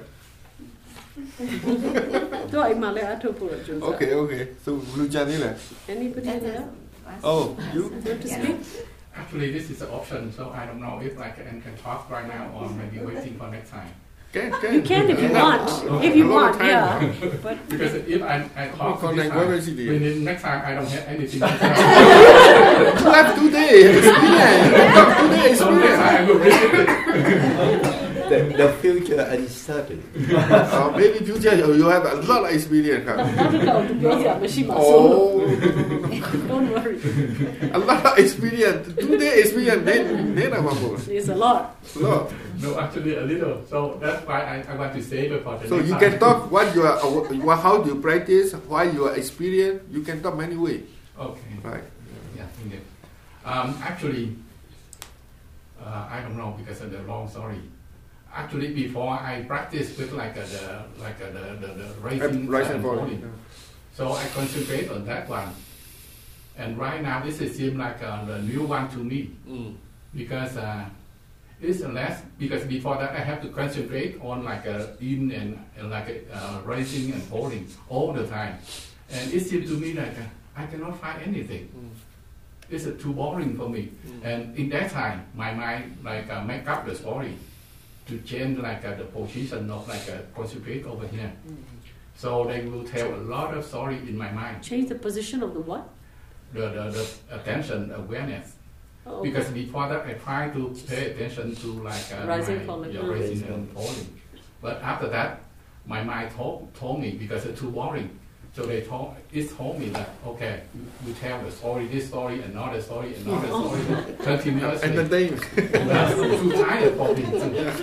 ตัวไอ้มาเลยอาทุกคนจุด Okay, okay. So blue channel là. Anybody there? Oh, you? Want to speak? Actually, this is an option, so I don't know if I can, can talk right now or maybe waiting for next time. Can, can. You can if you want. Okay. If you A lot of want, time. yeah. But Because if I, I talk Còn this này quá time, cái gì đi? then next time I don't have anything to tell. You have today experience. Today So next time I experience. will repeat it. The, the future uncertain. Uh, maybe future you you have a lot of experience. နောက် Huh? တစ်ခါသူပြောစရာမရှိပါဘူး Oh, Don't worry. a lot of experience. Today experience. Then, then I'm a There's a lot. lot. No, actually a little. So that's why I, I want to save it for the So next you time. can talk what you are, what, how you practice, why you are experience. You can talk many ways. Okay. Right. Yeah, indeed. Um, actually, uh, I don't know because of the long story. Actually, before I practiced with like a, the like a, the, the the rising Rise and and fall. falling. So I concentrate on that one. And right now, this is seem like uh, the new one to me Mm. because uh, it's less. Because before that, I have to concentrate on like a in and, and like a, uh, rising and falling all the time. And it seems to me like uh, I cannot find anything. Mm. It's uh, too boring for me. Mm. And in that time, my mind like uh, make up the story to change like uh, the position of like uh, concentrate over here. So they will tell a lot of story in my mind. Change the position of the what? The the, the attention awareness. Oh, Because before that, I try to pay attention to like uh, Rising, my, falling. yeah, Mm. rising and falling. But after that, my mind told told me because it's too boring. So they told it told me that okay, you, you tell the story, this story, another story, another story, continuously. And the day. That's too tired for me.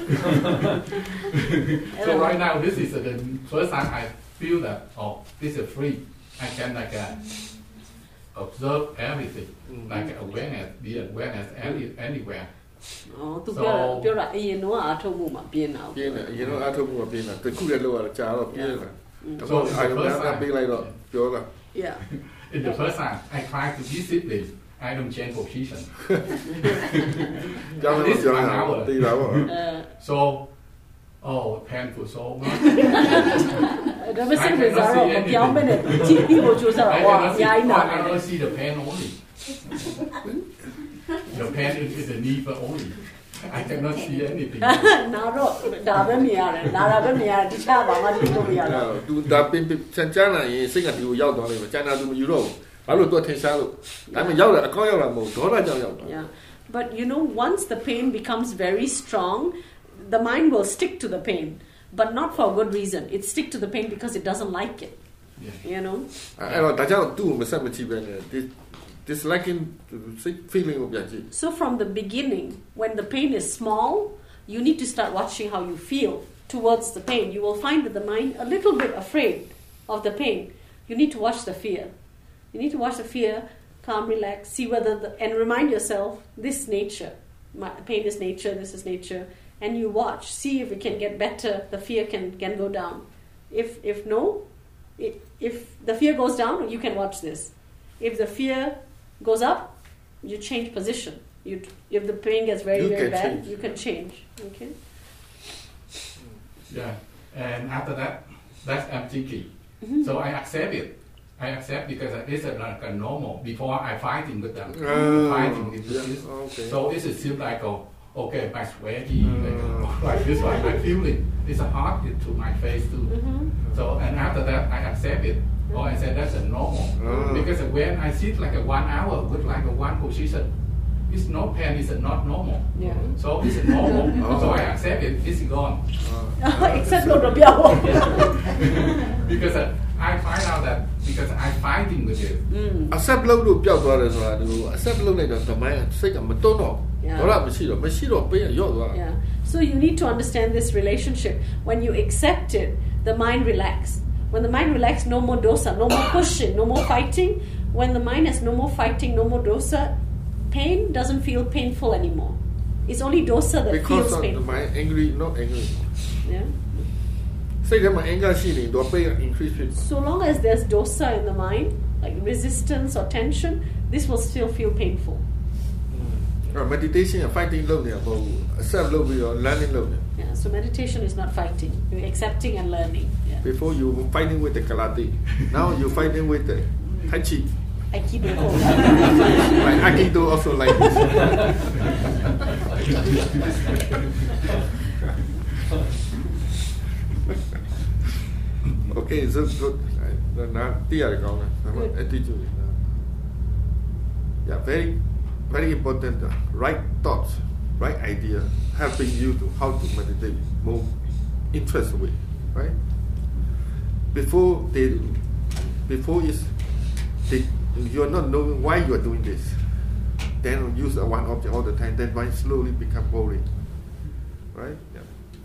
So right now, this is the first time I feel that oh, this is free. I can like uh, observe everything, like awareness, be awareness any, anywhere. อ๋อသူပြောတာပြောတာအရင်တော့အထုတ်မှုမှာပြင်းတာပြင်းတယ်အရင်တော့အထုတ်မှုကပြင်းတာတခုတည်းလောက်ရကြာတော့ပြင်းလာ So အခုအာရုံနဲ့ပေးလိုက်တော့ပြောတာ Yeah. In the first time, I try to discipline. I don't change position. ကြောင်းလို့ပြောတာတည်တာပေါ့အဲ So, oh, painful so much. ဒါပေမဲ့စိတ်ဝင်စားတော့မပြောင်းမနဲ့ကြည့်ပြီးကိုကြိုးစား I တော့ cannot အ see, များကြီးနာ I cannot see the pain only. The pain is in the knee but only. I cannot see anything. နာတော့ဒါပဲမြင်ရတယ်နာတာပဲမြင်ရတယ်တခြားဘာမှကြည့်လို့မရတော့သူဒါပင်စံချမ်းလာရင်စိတ်ကဒီကိုရောက်သွားလိမ့်မယ်ကျန်တာသူမယူတော့ဘူးဘာလို့သူထင်ရှားလို့ဒါပေမဲ့ရောက်တယ်အကောင်းရောက်လာမဟုတ်ဒေါသကြောင့်ရောက်တာ Yeah. But you know, once the pain becomes very strong, the mind will stick to the pain, but not for a good reason. It stick to the pain because it doesn't like it. Yeah. You know. အဲ့တော့ဒါကြောင့်သူ့ကိုမဆက်မကြည့်ပဲနဲ့ disliking feeling ကိုပြန်ကြည့် So from the beginning, when the pain is small, you need to start watching how you feel towards the pain. You will find that the mind a little bit afraid of the pain. You need to watch the fear. You need to watch the fear, calm, relax, see whether the, and remind yourself this nature. My, pain is nature, this is nature. And you watch, see if it can get better, the fear can, can go down. If if no, if, if the fear goes down, you can watch this. If the fear goes up, you change position. You, if the pain gets very, You very can bad, change. you can change. Okay? Yeah. And after that, that's I'm thinking. Mhm. So I accept it. I accept because it's a, like a normal. Before I fighting with them, Oh, fighting with yeah, this. okay. So it's still like a, okay, my sweaty, Mm. like, like this one. I feel it. It's a hot to my face too. Mhm. So and after that, I accept it. Or I said that's a normal. Oh. Because when I sit like a one hour with like a one position, it's no pain. It's not normal. Yeah. So it's normal. Oh. So I accept it. It's gone. Except no double. Because uh, I find out that because I'm fighting with it. Mm. accept လုပ်လို့ပျောက်သွားတယ်ဆိုတာဒီ accept လုပ်လိုက်တော့တမိုင်းစိတ်ကမတွန်းတော့ Yeah. ဒေါသမရှိတော့မရှိတော့ပေးရရော့သွား Yeah. So you need to understand this relationship. When you accept it, the mind relaxes. When the mind relaxes, no more dosa, no more pushing, no more fighting. When the mind has no more fighting, no more dosa, pain doesn't feel painful anymore. It's only dosa that because feels of the painful. mind angry not angry Yeah. စိတ်ထဲမှာ anger ရှိနေတော့ပေး increase ဖြစ် So long as there's dosa in the mind, like resistance or tension, this will still feel painful. အဲ့ meditation က fighting လုပ်နေတာမဟုတ်ဘူး accept လုပ်ပြီးတော့ learning လုပ်နေ Yeah. So meditation is not fighting. You're accepting and learning. Yeah. before you were fighting with the karate now you fighting with the tai chi Aikido. like aikido also like this okay so good နားသိရတယ်ကောင်းတယ်ဒါပေမဲ့ attitude yeah very very important uh, right thoughts right idea helping you to how to meditate more interest way right before they before is they you're not knowing why you are doing this then use a one object all the time then mind slowly become boring right yeah.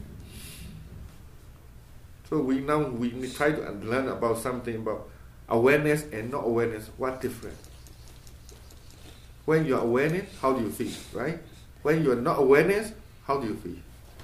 So we now we try to learn about something about awareness and not awareness. What different? When you are awareness, how do you feel, right? When you are not awareness, how do you feel?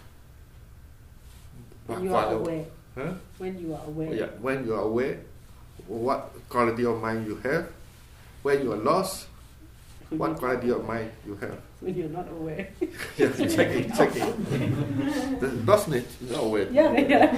When you are aware. Huh? When you are aware. Yeah. When you are aware, what quality of mind you have? When you are lost, what quality of mind you have? When you're not aware. Yeah, check it, check it. The lostness is not aware. Yeah,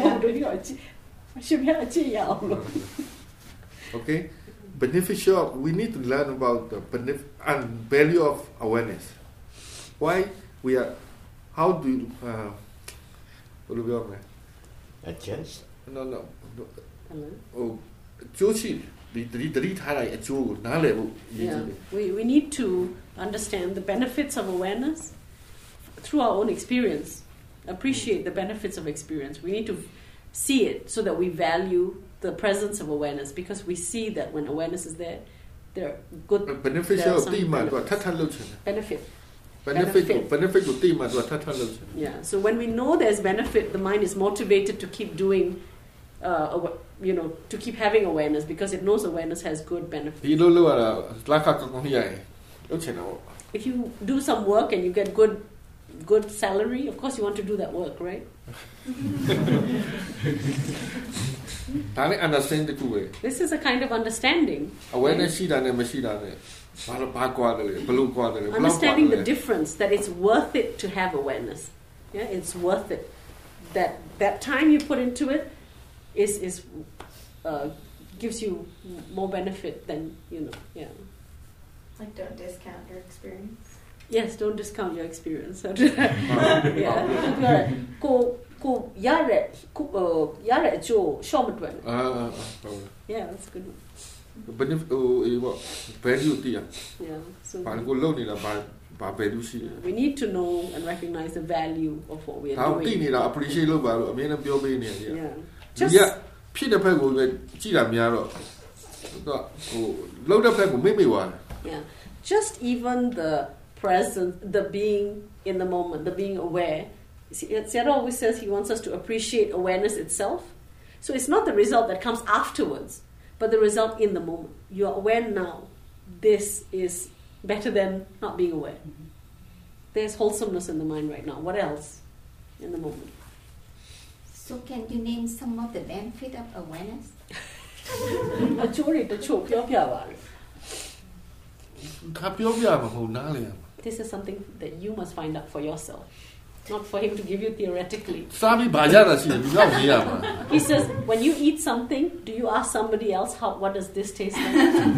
yeah. Okay, beneficial. We need to learn about the benef- and value of awareness. Why we are? How do you? Uh, what do we call it? Adjust. No, no. no. Hello? Oh, ကျိုးရှိဒီတတိတတိထားလိုက်အကျိုးကိုနားလည်ဖို့ရည်ကြည်တယ် Yeah, we, we need to understand the benefits of awareness through our own experience. Appreciate the benefits of experience. We need to see it so that we value the presence of awareness because we see that when awareness is there, there are good beneficial there are some တိမှသူက benefits. ထပ်ထပ်လုပ်ချင်တယ် benefit. benefit ကို Benefit. benefit ကိုတိမှသူကထပ်ထပ်လုပ်ချင်တယ် Yeah. So when we know there's benefit, the mind is motivated to keep doing, uh, awa- you know, to keep having awareness because it knows awareness has good benefits. ဒီလိုလုပ်ရတာလက်ခကောင်းကောင်းရရင်လုပ်ချင်တာပေါ့ If you do some work and you get good, good salary, of course you want to do that work, right? ဒါလည်း understand တခုပဲ This is a kind of understanding. awareness ရှိတာနဲ့မရှိတာနဲ့ဘာလို့ဘာကွာတယ်လဲဘယ်လိုကွာတယ်လဲဘယ်လောက်ကွာ Understanding တယ် the လဲ difference, that it's worth it to have awareness. Yeah, it's worth it. That that time you put into it is is uh, gives you more benefit than you know. Yeah. Like, don't discount your experience. Yes, don't discount your experience. yeah. Ko ko yare ko yare jo short one. အာအာဟုတ်တယ် Yeah, that's good. benefit ဟိုအေးပေါ့ value တိရ Yeah. So ဘာလို့ကိုလုပ်နေတာဘာဘာ value ရှိတယ် we need to know and recognize the value of what we are ဒါတိ doing. နေတာ appreciate လုပ်ပါလို့အမြဲတမ်းပြောပေးနေတယ် Yeah. ဒီ Just ကဖြစ်တဲ့ဘက်ကိုပဲကြည့်တာများတော့တော့ဟိုလုပ်တဲ့ဘက်ကိုမိတ်မိသွားတယ် Yeah, just even the presence, the being in the moment, the being aware, Seattle always says he wants us to appreciate awareness itself. So it's not the result that comes afterwards, but the result in the moment. You are aware now. This is better than not being aware. Mm-hmm. There's wholesomeness in the mind right now. What else in the moment? So can you name some of the benefit of awareness? This is something that you must find out for yourself, not for him to give you theoretically. He says, when you eat something, do you ask somebody else, how, what does this taste like?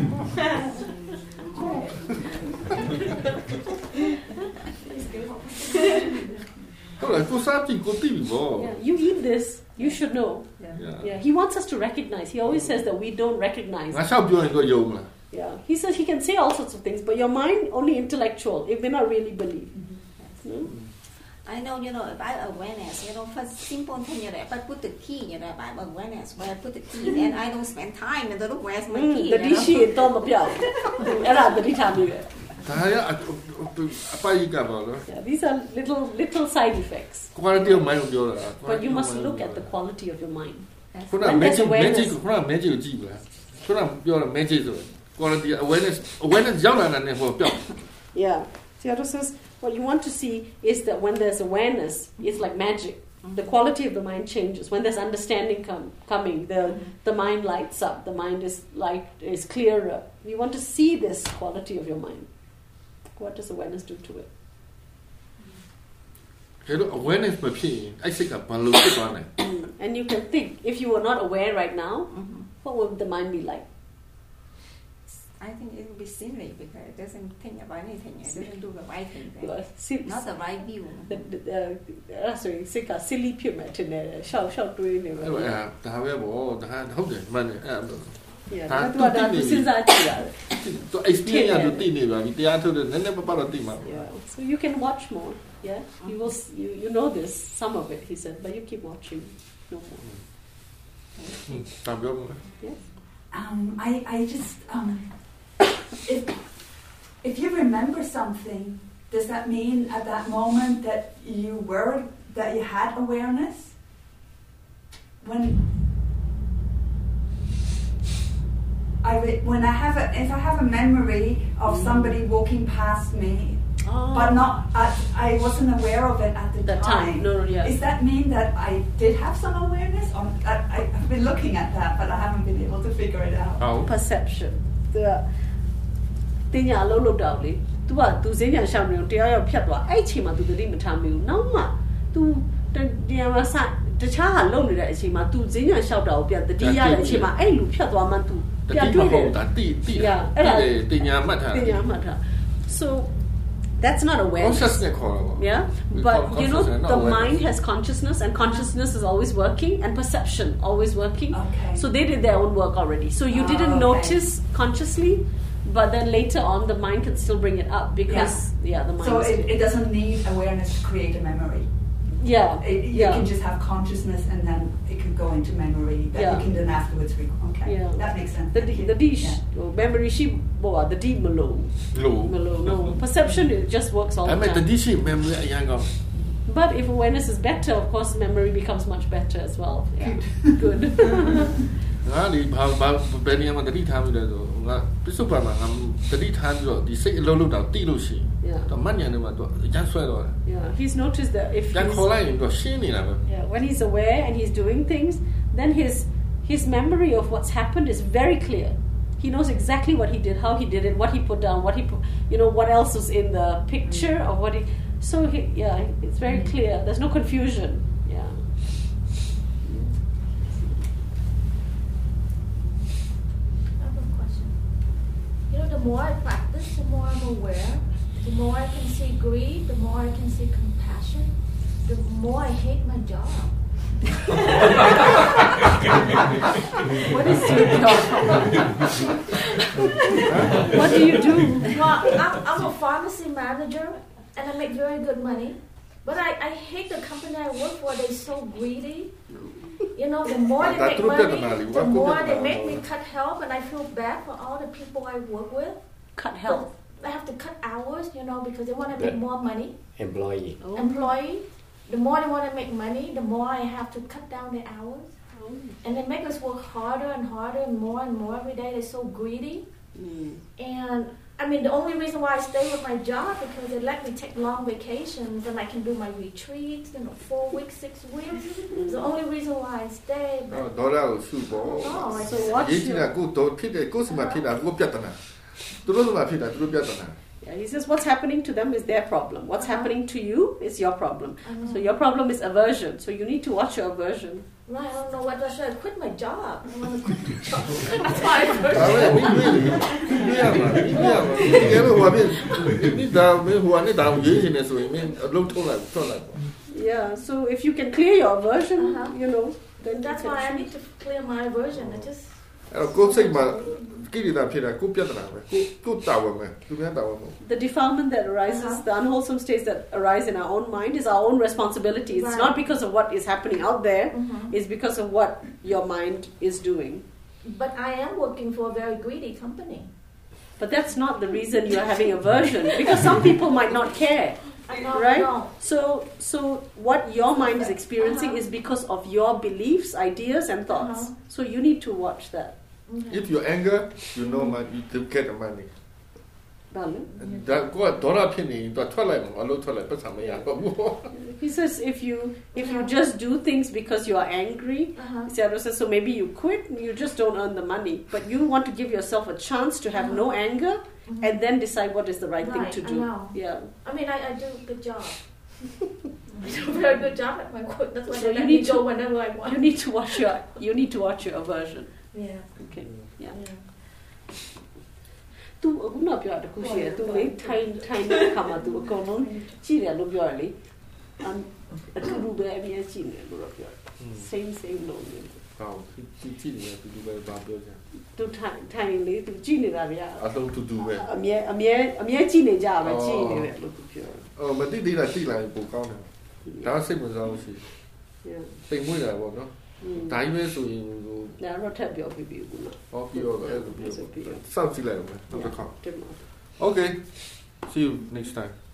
Yeah, you eat this, you should know. Yeah. Yeah. Yeah. He wants us to recognize. He always says that we don't recognize. Yeah. He says he can say all sorts of things, but your mind only intellectual. It may not really believe. Mm-hmm. No? I know, you know, about awareness, you know, for simple thing, you know, if I put the key, you know, about awareness, where I put the key, then I don't spend time and I don't where's my key. The dishi is all the yeah, these are little little side effects. But you must look at the quality of your mind. When there's awareness. Quality awareness awareness yeah. Seattle says what you want to see is that when there's awareness, it's like magic. The quality of the mind changes. When there's understanding come, coming, the the mind lights up. The mind is light is clearer. You want to see this quality of your mind. What does awareness do to it? Awareness mm. And you can think, if you were not aware right now, mm-hmm. what would the mind be like? I think it will be silly because it doesn't think about anything. It doesn't do the right thing. Sil- not the right view. The, the, the, uh, sorry, silly silly pyramid in there. Shout, shout, do it. Yeah, yeah, that's what I'm saying. To experience to yeah, so you can watch more. Yeah, you will. You, you know this some of it. He said, but you keep watching. No more. Yes. Um, I I just um, if if you remember something, does that mean at that moment that you were that you had awareness? When I when I have a if I have a memory of somebody walking past me, oh. but not at, I wasn't aware of it at the, the time. time. No, no, yeah. Does that mean that I did have some awareness? Or I, I've been looking at that, but I haven't been able to figure it out. Oh. Perception. The thing I look look down. Tu a tu zenya shamri tu ya phят twa. Ai chi ma tu tadi ma tha mi u. Naw ma tu dia ma sa ta cha ha lou ni de a chi ma tu zenya shout ta ko pya tadi ya le a chi ma ai lu phят twa man tu. So that's not awareness. Yeah, but you know the mind has consciousness, and consciousness is always working, and perception always working. Okay. So they did their own work already. So you didn't oh, okay. notice consciously, but then later on the mind can still bring it up because yeah, yeah the mind. So it, it doesn't need awareness to create a memory. Yeah, it, you yeah. can just have consciousness, and then it can go into memory that yeah. you can then afterwards recall. Okay, yeah. That makes sense. The the dish yeah. memory she boa the deep malo. Low. Malo no perception it just works all I the time. I mean the dish memory young. But if awareness is better, of course memory becomes much better as well. Yeah. Good. Nga di ba ba be ni ma tati tha mi le so nga pisu pa ma ngam tati tha bi lo di sait a lo lo ta ti lo shi yeah to mat nyan ne ma to yan swai lo yeah he's noticed that if yan kho lai yin to shin ni la ba yeah when he's aware and he's doing things then his his memory of what's happened is very clear. He knows exactly what he did, how he did it, what he put down, what he put, you know, what else was in the picture of what he so he, yeah it's very clear. There's no confusion. Yeah. You know, the more I practice, the more I'm aware. The more I can see greed, the more I can see compassion. The more I hate my job. What is your job? What do you do? Well, I'm, I'm a pharmacy manager, and I make very good money. But I, I hate the company I work for. They're so greedy. You know, the more they make money, the more they make me cut help, and I feel bad for all the people I work with. Cut help? I have to cut hours, you know, because they want to make more money. Employee. Oh. Employee. the more they want to make money, the more I have to cut down the hours. Oh. And they make us work harder and harder and more and more every day. They're so greedy. Mm. And I mean, the only reason why I stay with my job because they let me take long vacations and I can do my retreats, you know, four weeks, six weeks. It's the only reason why I stay. But ဒေါ်လာကိုစုပေါ့ no, I So just, what ရေးကြည့်တာကိုတော့ဖြစ်တယ်ကိုယ်စမှာဖြစ်တာကိုပြဿနာသူတို့စမှာဖြစ်တာသူတို့ပြဿနာ Yeah, he says what's happening to them is their problem. What's Uh-huh. happening to you is your problem. Uh-huh. So your problem is aversion. So you need to watch your aversion. right, I don't know what I should I quit my job. I want to quit my job. That's why I quit. ဒါပဲမိမိမိရမှာမိရမှာဒီကဲလို့ဟိုဖြစ်ဒီဒါမင်းဟိုကနေဒါရေးနေတယ်ဆိုရင်မင်းအလုပ်ထုတ်လိုက်ထုတ်လိုက်ပေါ့ Yeah, so if you can clear your aversion, Uh-huh. you know, then That's you can why I choose. need to clear my aversion. I just အဲ့တော့ကိုယ်စိတ်မှာကိလေသာဖြစ်တာကိုပြဿနာပဲကိုကိုတာဝန်ပဲသူများတာဝန်မဟုတ် The defilement that arises, Uh-huh. the unwholesome states that arise in our own mind is our own responsibility. It's Right. not because of what is happening out there, Mhm. it's because of what your mind is doing. But I am working for a very greedy company. But that's not the reason you're having aversion, because some people might not care. I know, Right? no. So, so what your mind is experiencing Uh-huh. is because of your beliefs, ideas, and thoughts. Uh-huh. So you need to watch that. Okay. if you anger you know man you to get the money Darling. ဒါကိုဒေါ်လာဖြစ်နေတော့ထွက်လိုက်မှာအလုပ်ထွက်လိုက်ပတ်စံမရတော့ဘူး He says if you if you just do things because you are angry, Uh-huh. Seattle says so maybe you quit, you just don't earn the money. But you want to give yourself a chance to have no anger Mhm. and then decide what is the right, thing Right, to I do. know. Yeah. I mean, I, I do a good job. I do a very good job at my work. That's why So they you let need me go to- whenever I want. You need to watch your you need to watch your aversion. Yeah. Okay. Yeah. Yeah. तू အခုနပြောတာတခုရှိတယ် तू လေထိုင်ထိုင်တဲ့အခါမှာ तू အကုန်လုံးကြည့်တယ်လို့ပြောရလေအမ်အတူတူပဲအမြဲကြည့်နေလို့တော့ပြောတယ် same same လို့နေဟောကြည့်ကြည့်နေတယ်သူပဲဘာပြောချင် तू ထိုင်ထိုင်လေ तू ကြည့်နေတာဗျာအလုံးတူတူပဲအမြဲအမြဲအမြဲကြည့်နေကြပဲကြည့်နေတယ်လို့ तू ပြောတယ်အော်မတိသေးတာတိလာရင်ပိုကောင်းတယ်ဒါစိတ်ဝင်စားလို့ရှိ Yeah. စိတ်မွေးတာပေါ့နော် Mm. ဒါကြီးပဲဆိုရင်ဟိုဒါတော့ထပ်ပြောပြီးပြီခုနဟောပြောတော့အဲ့လိုပြောစောင့်ကြည့်လိုက်အောင်မယ်နောက်တစ်ခါတင်ပါ Okay see you next time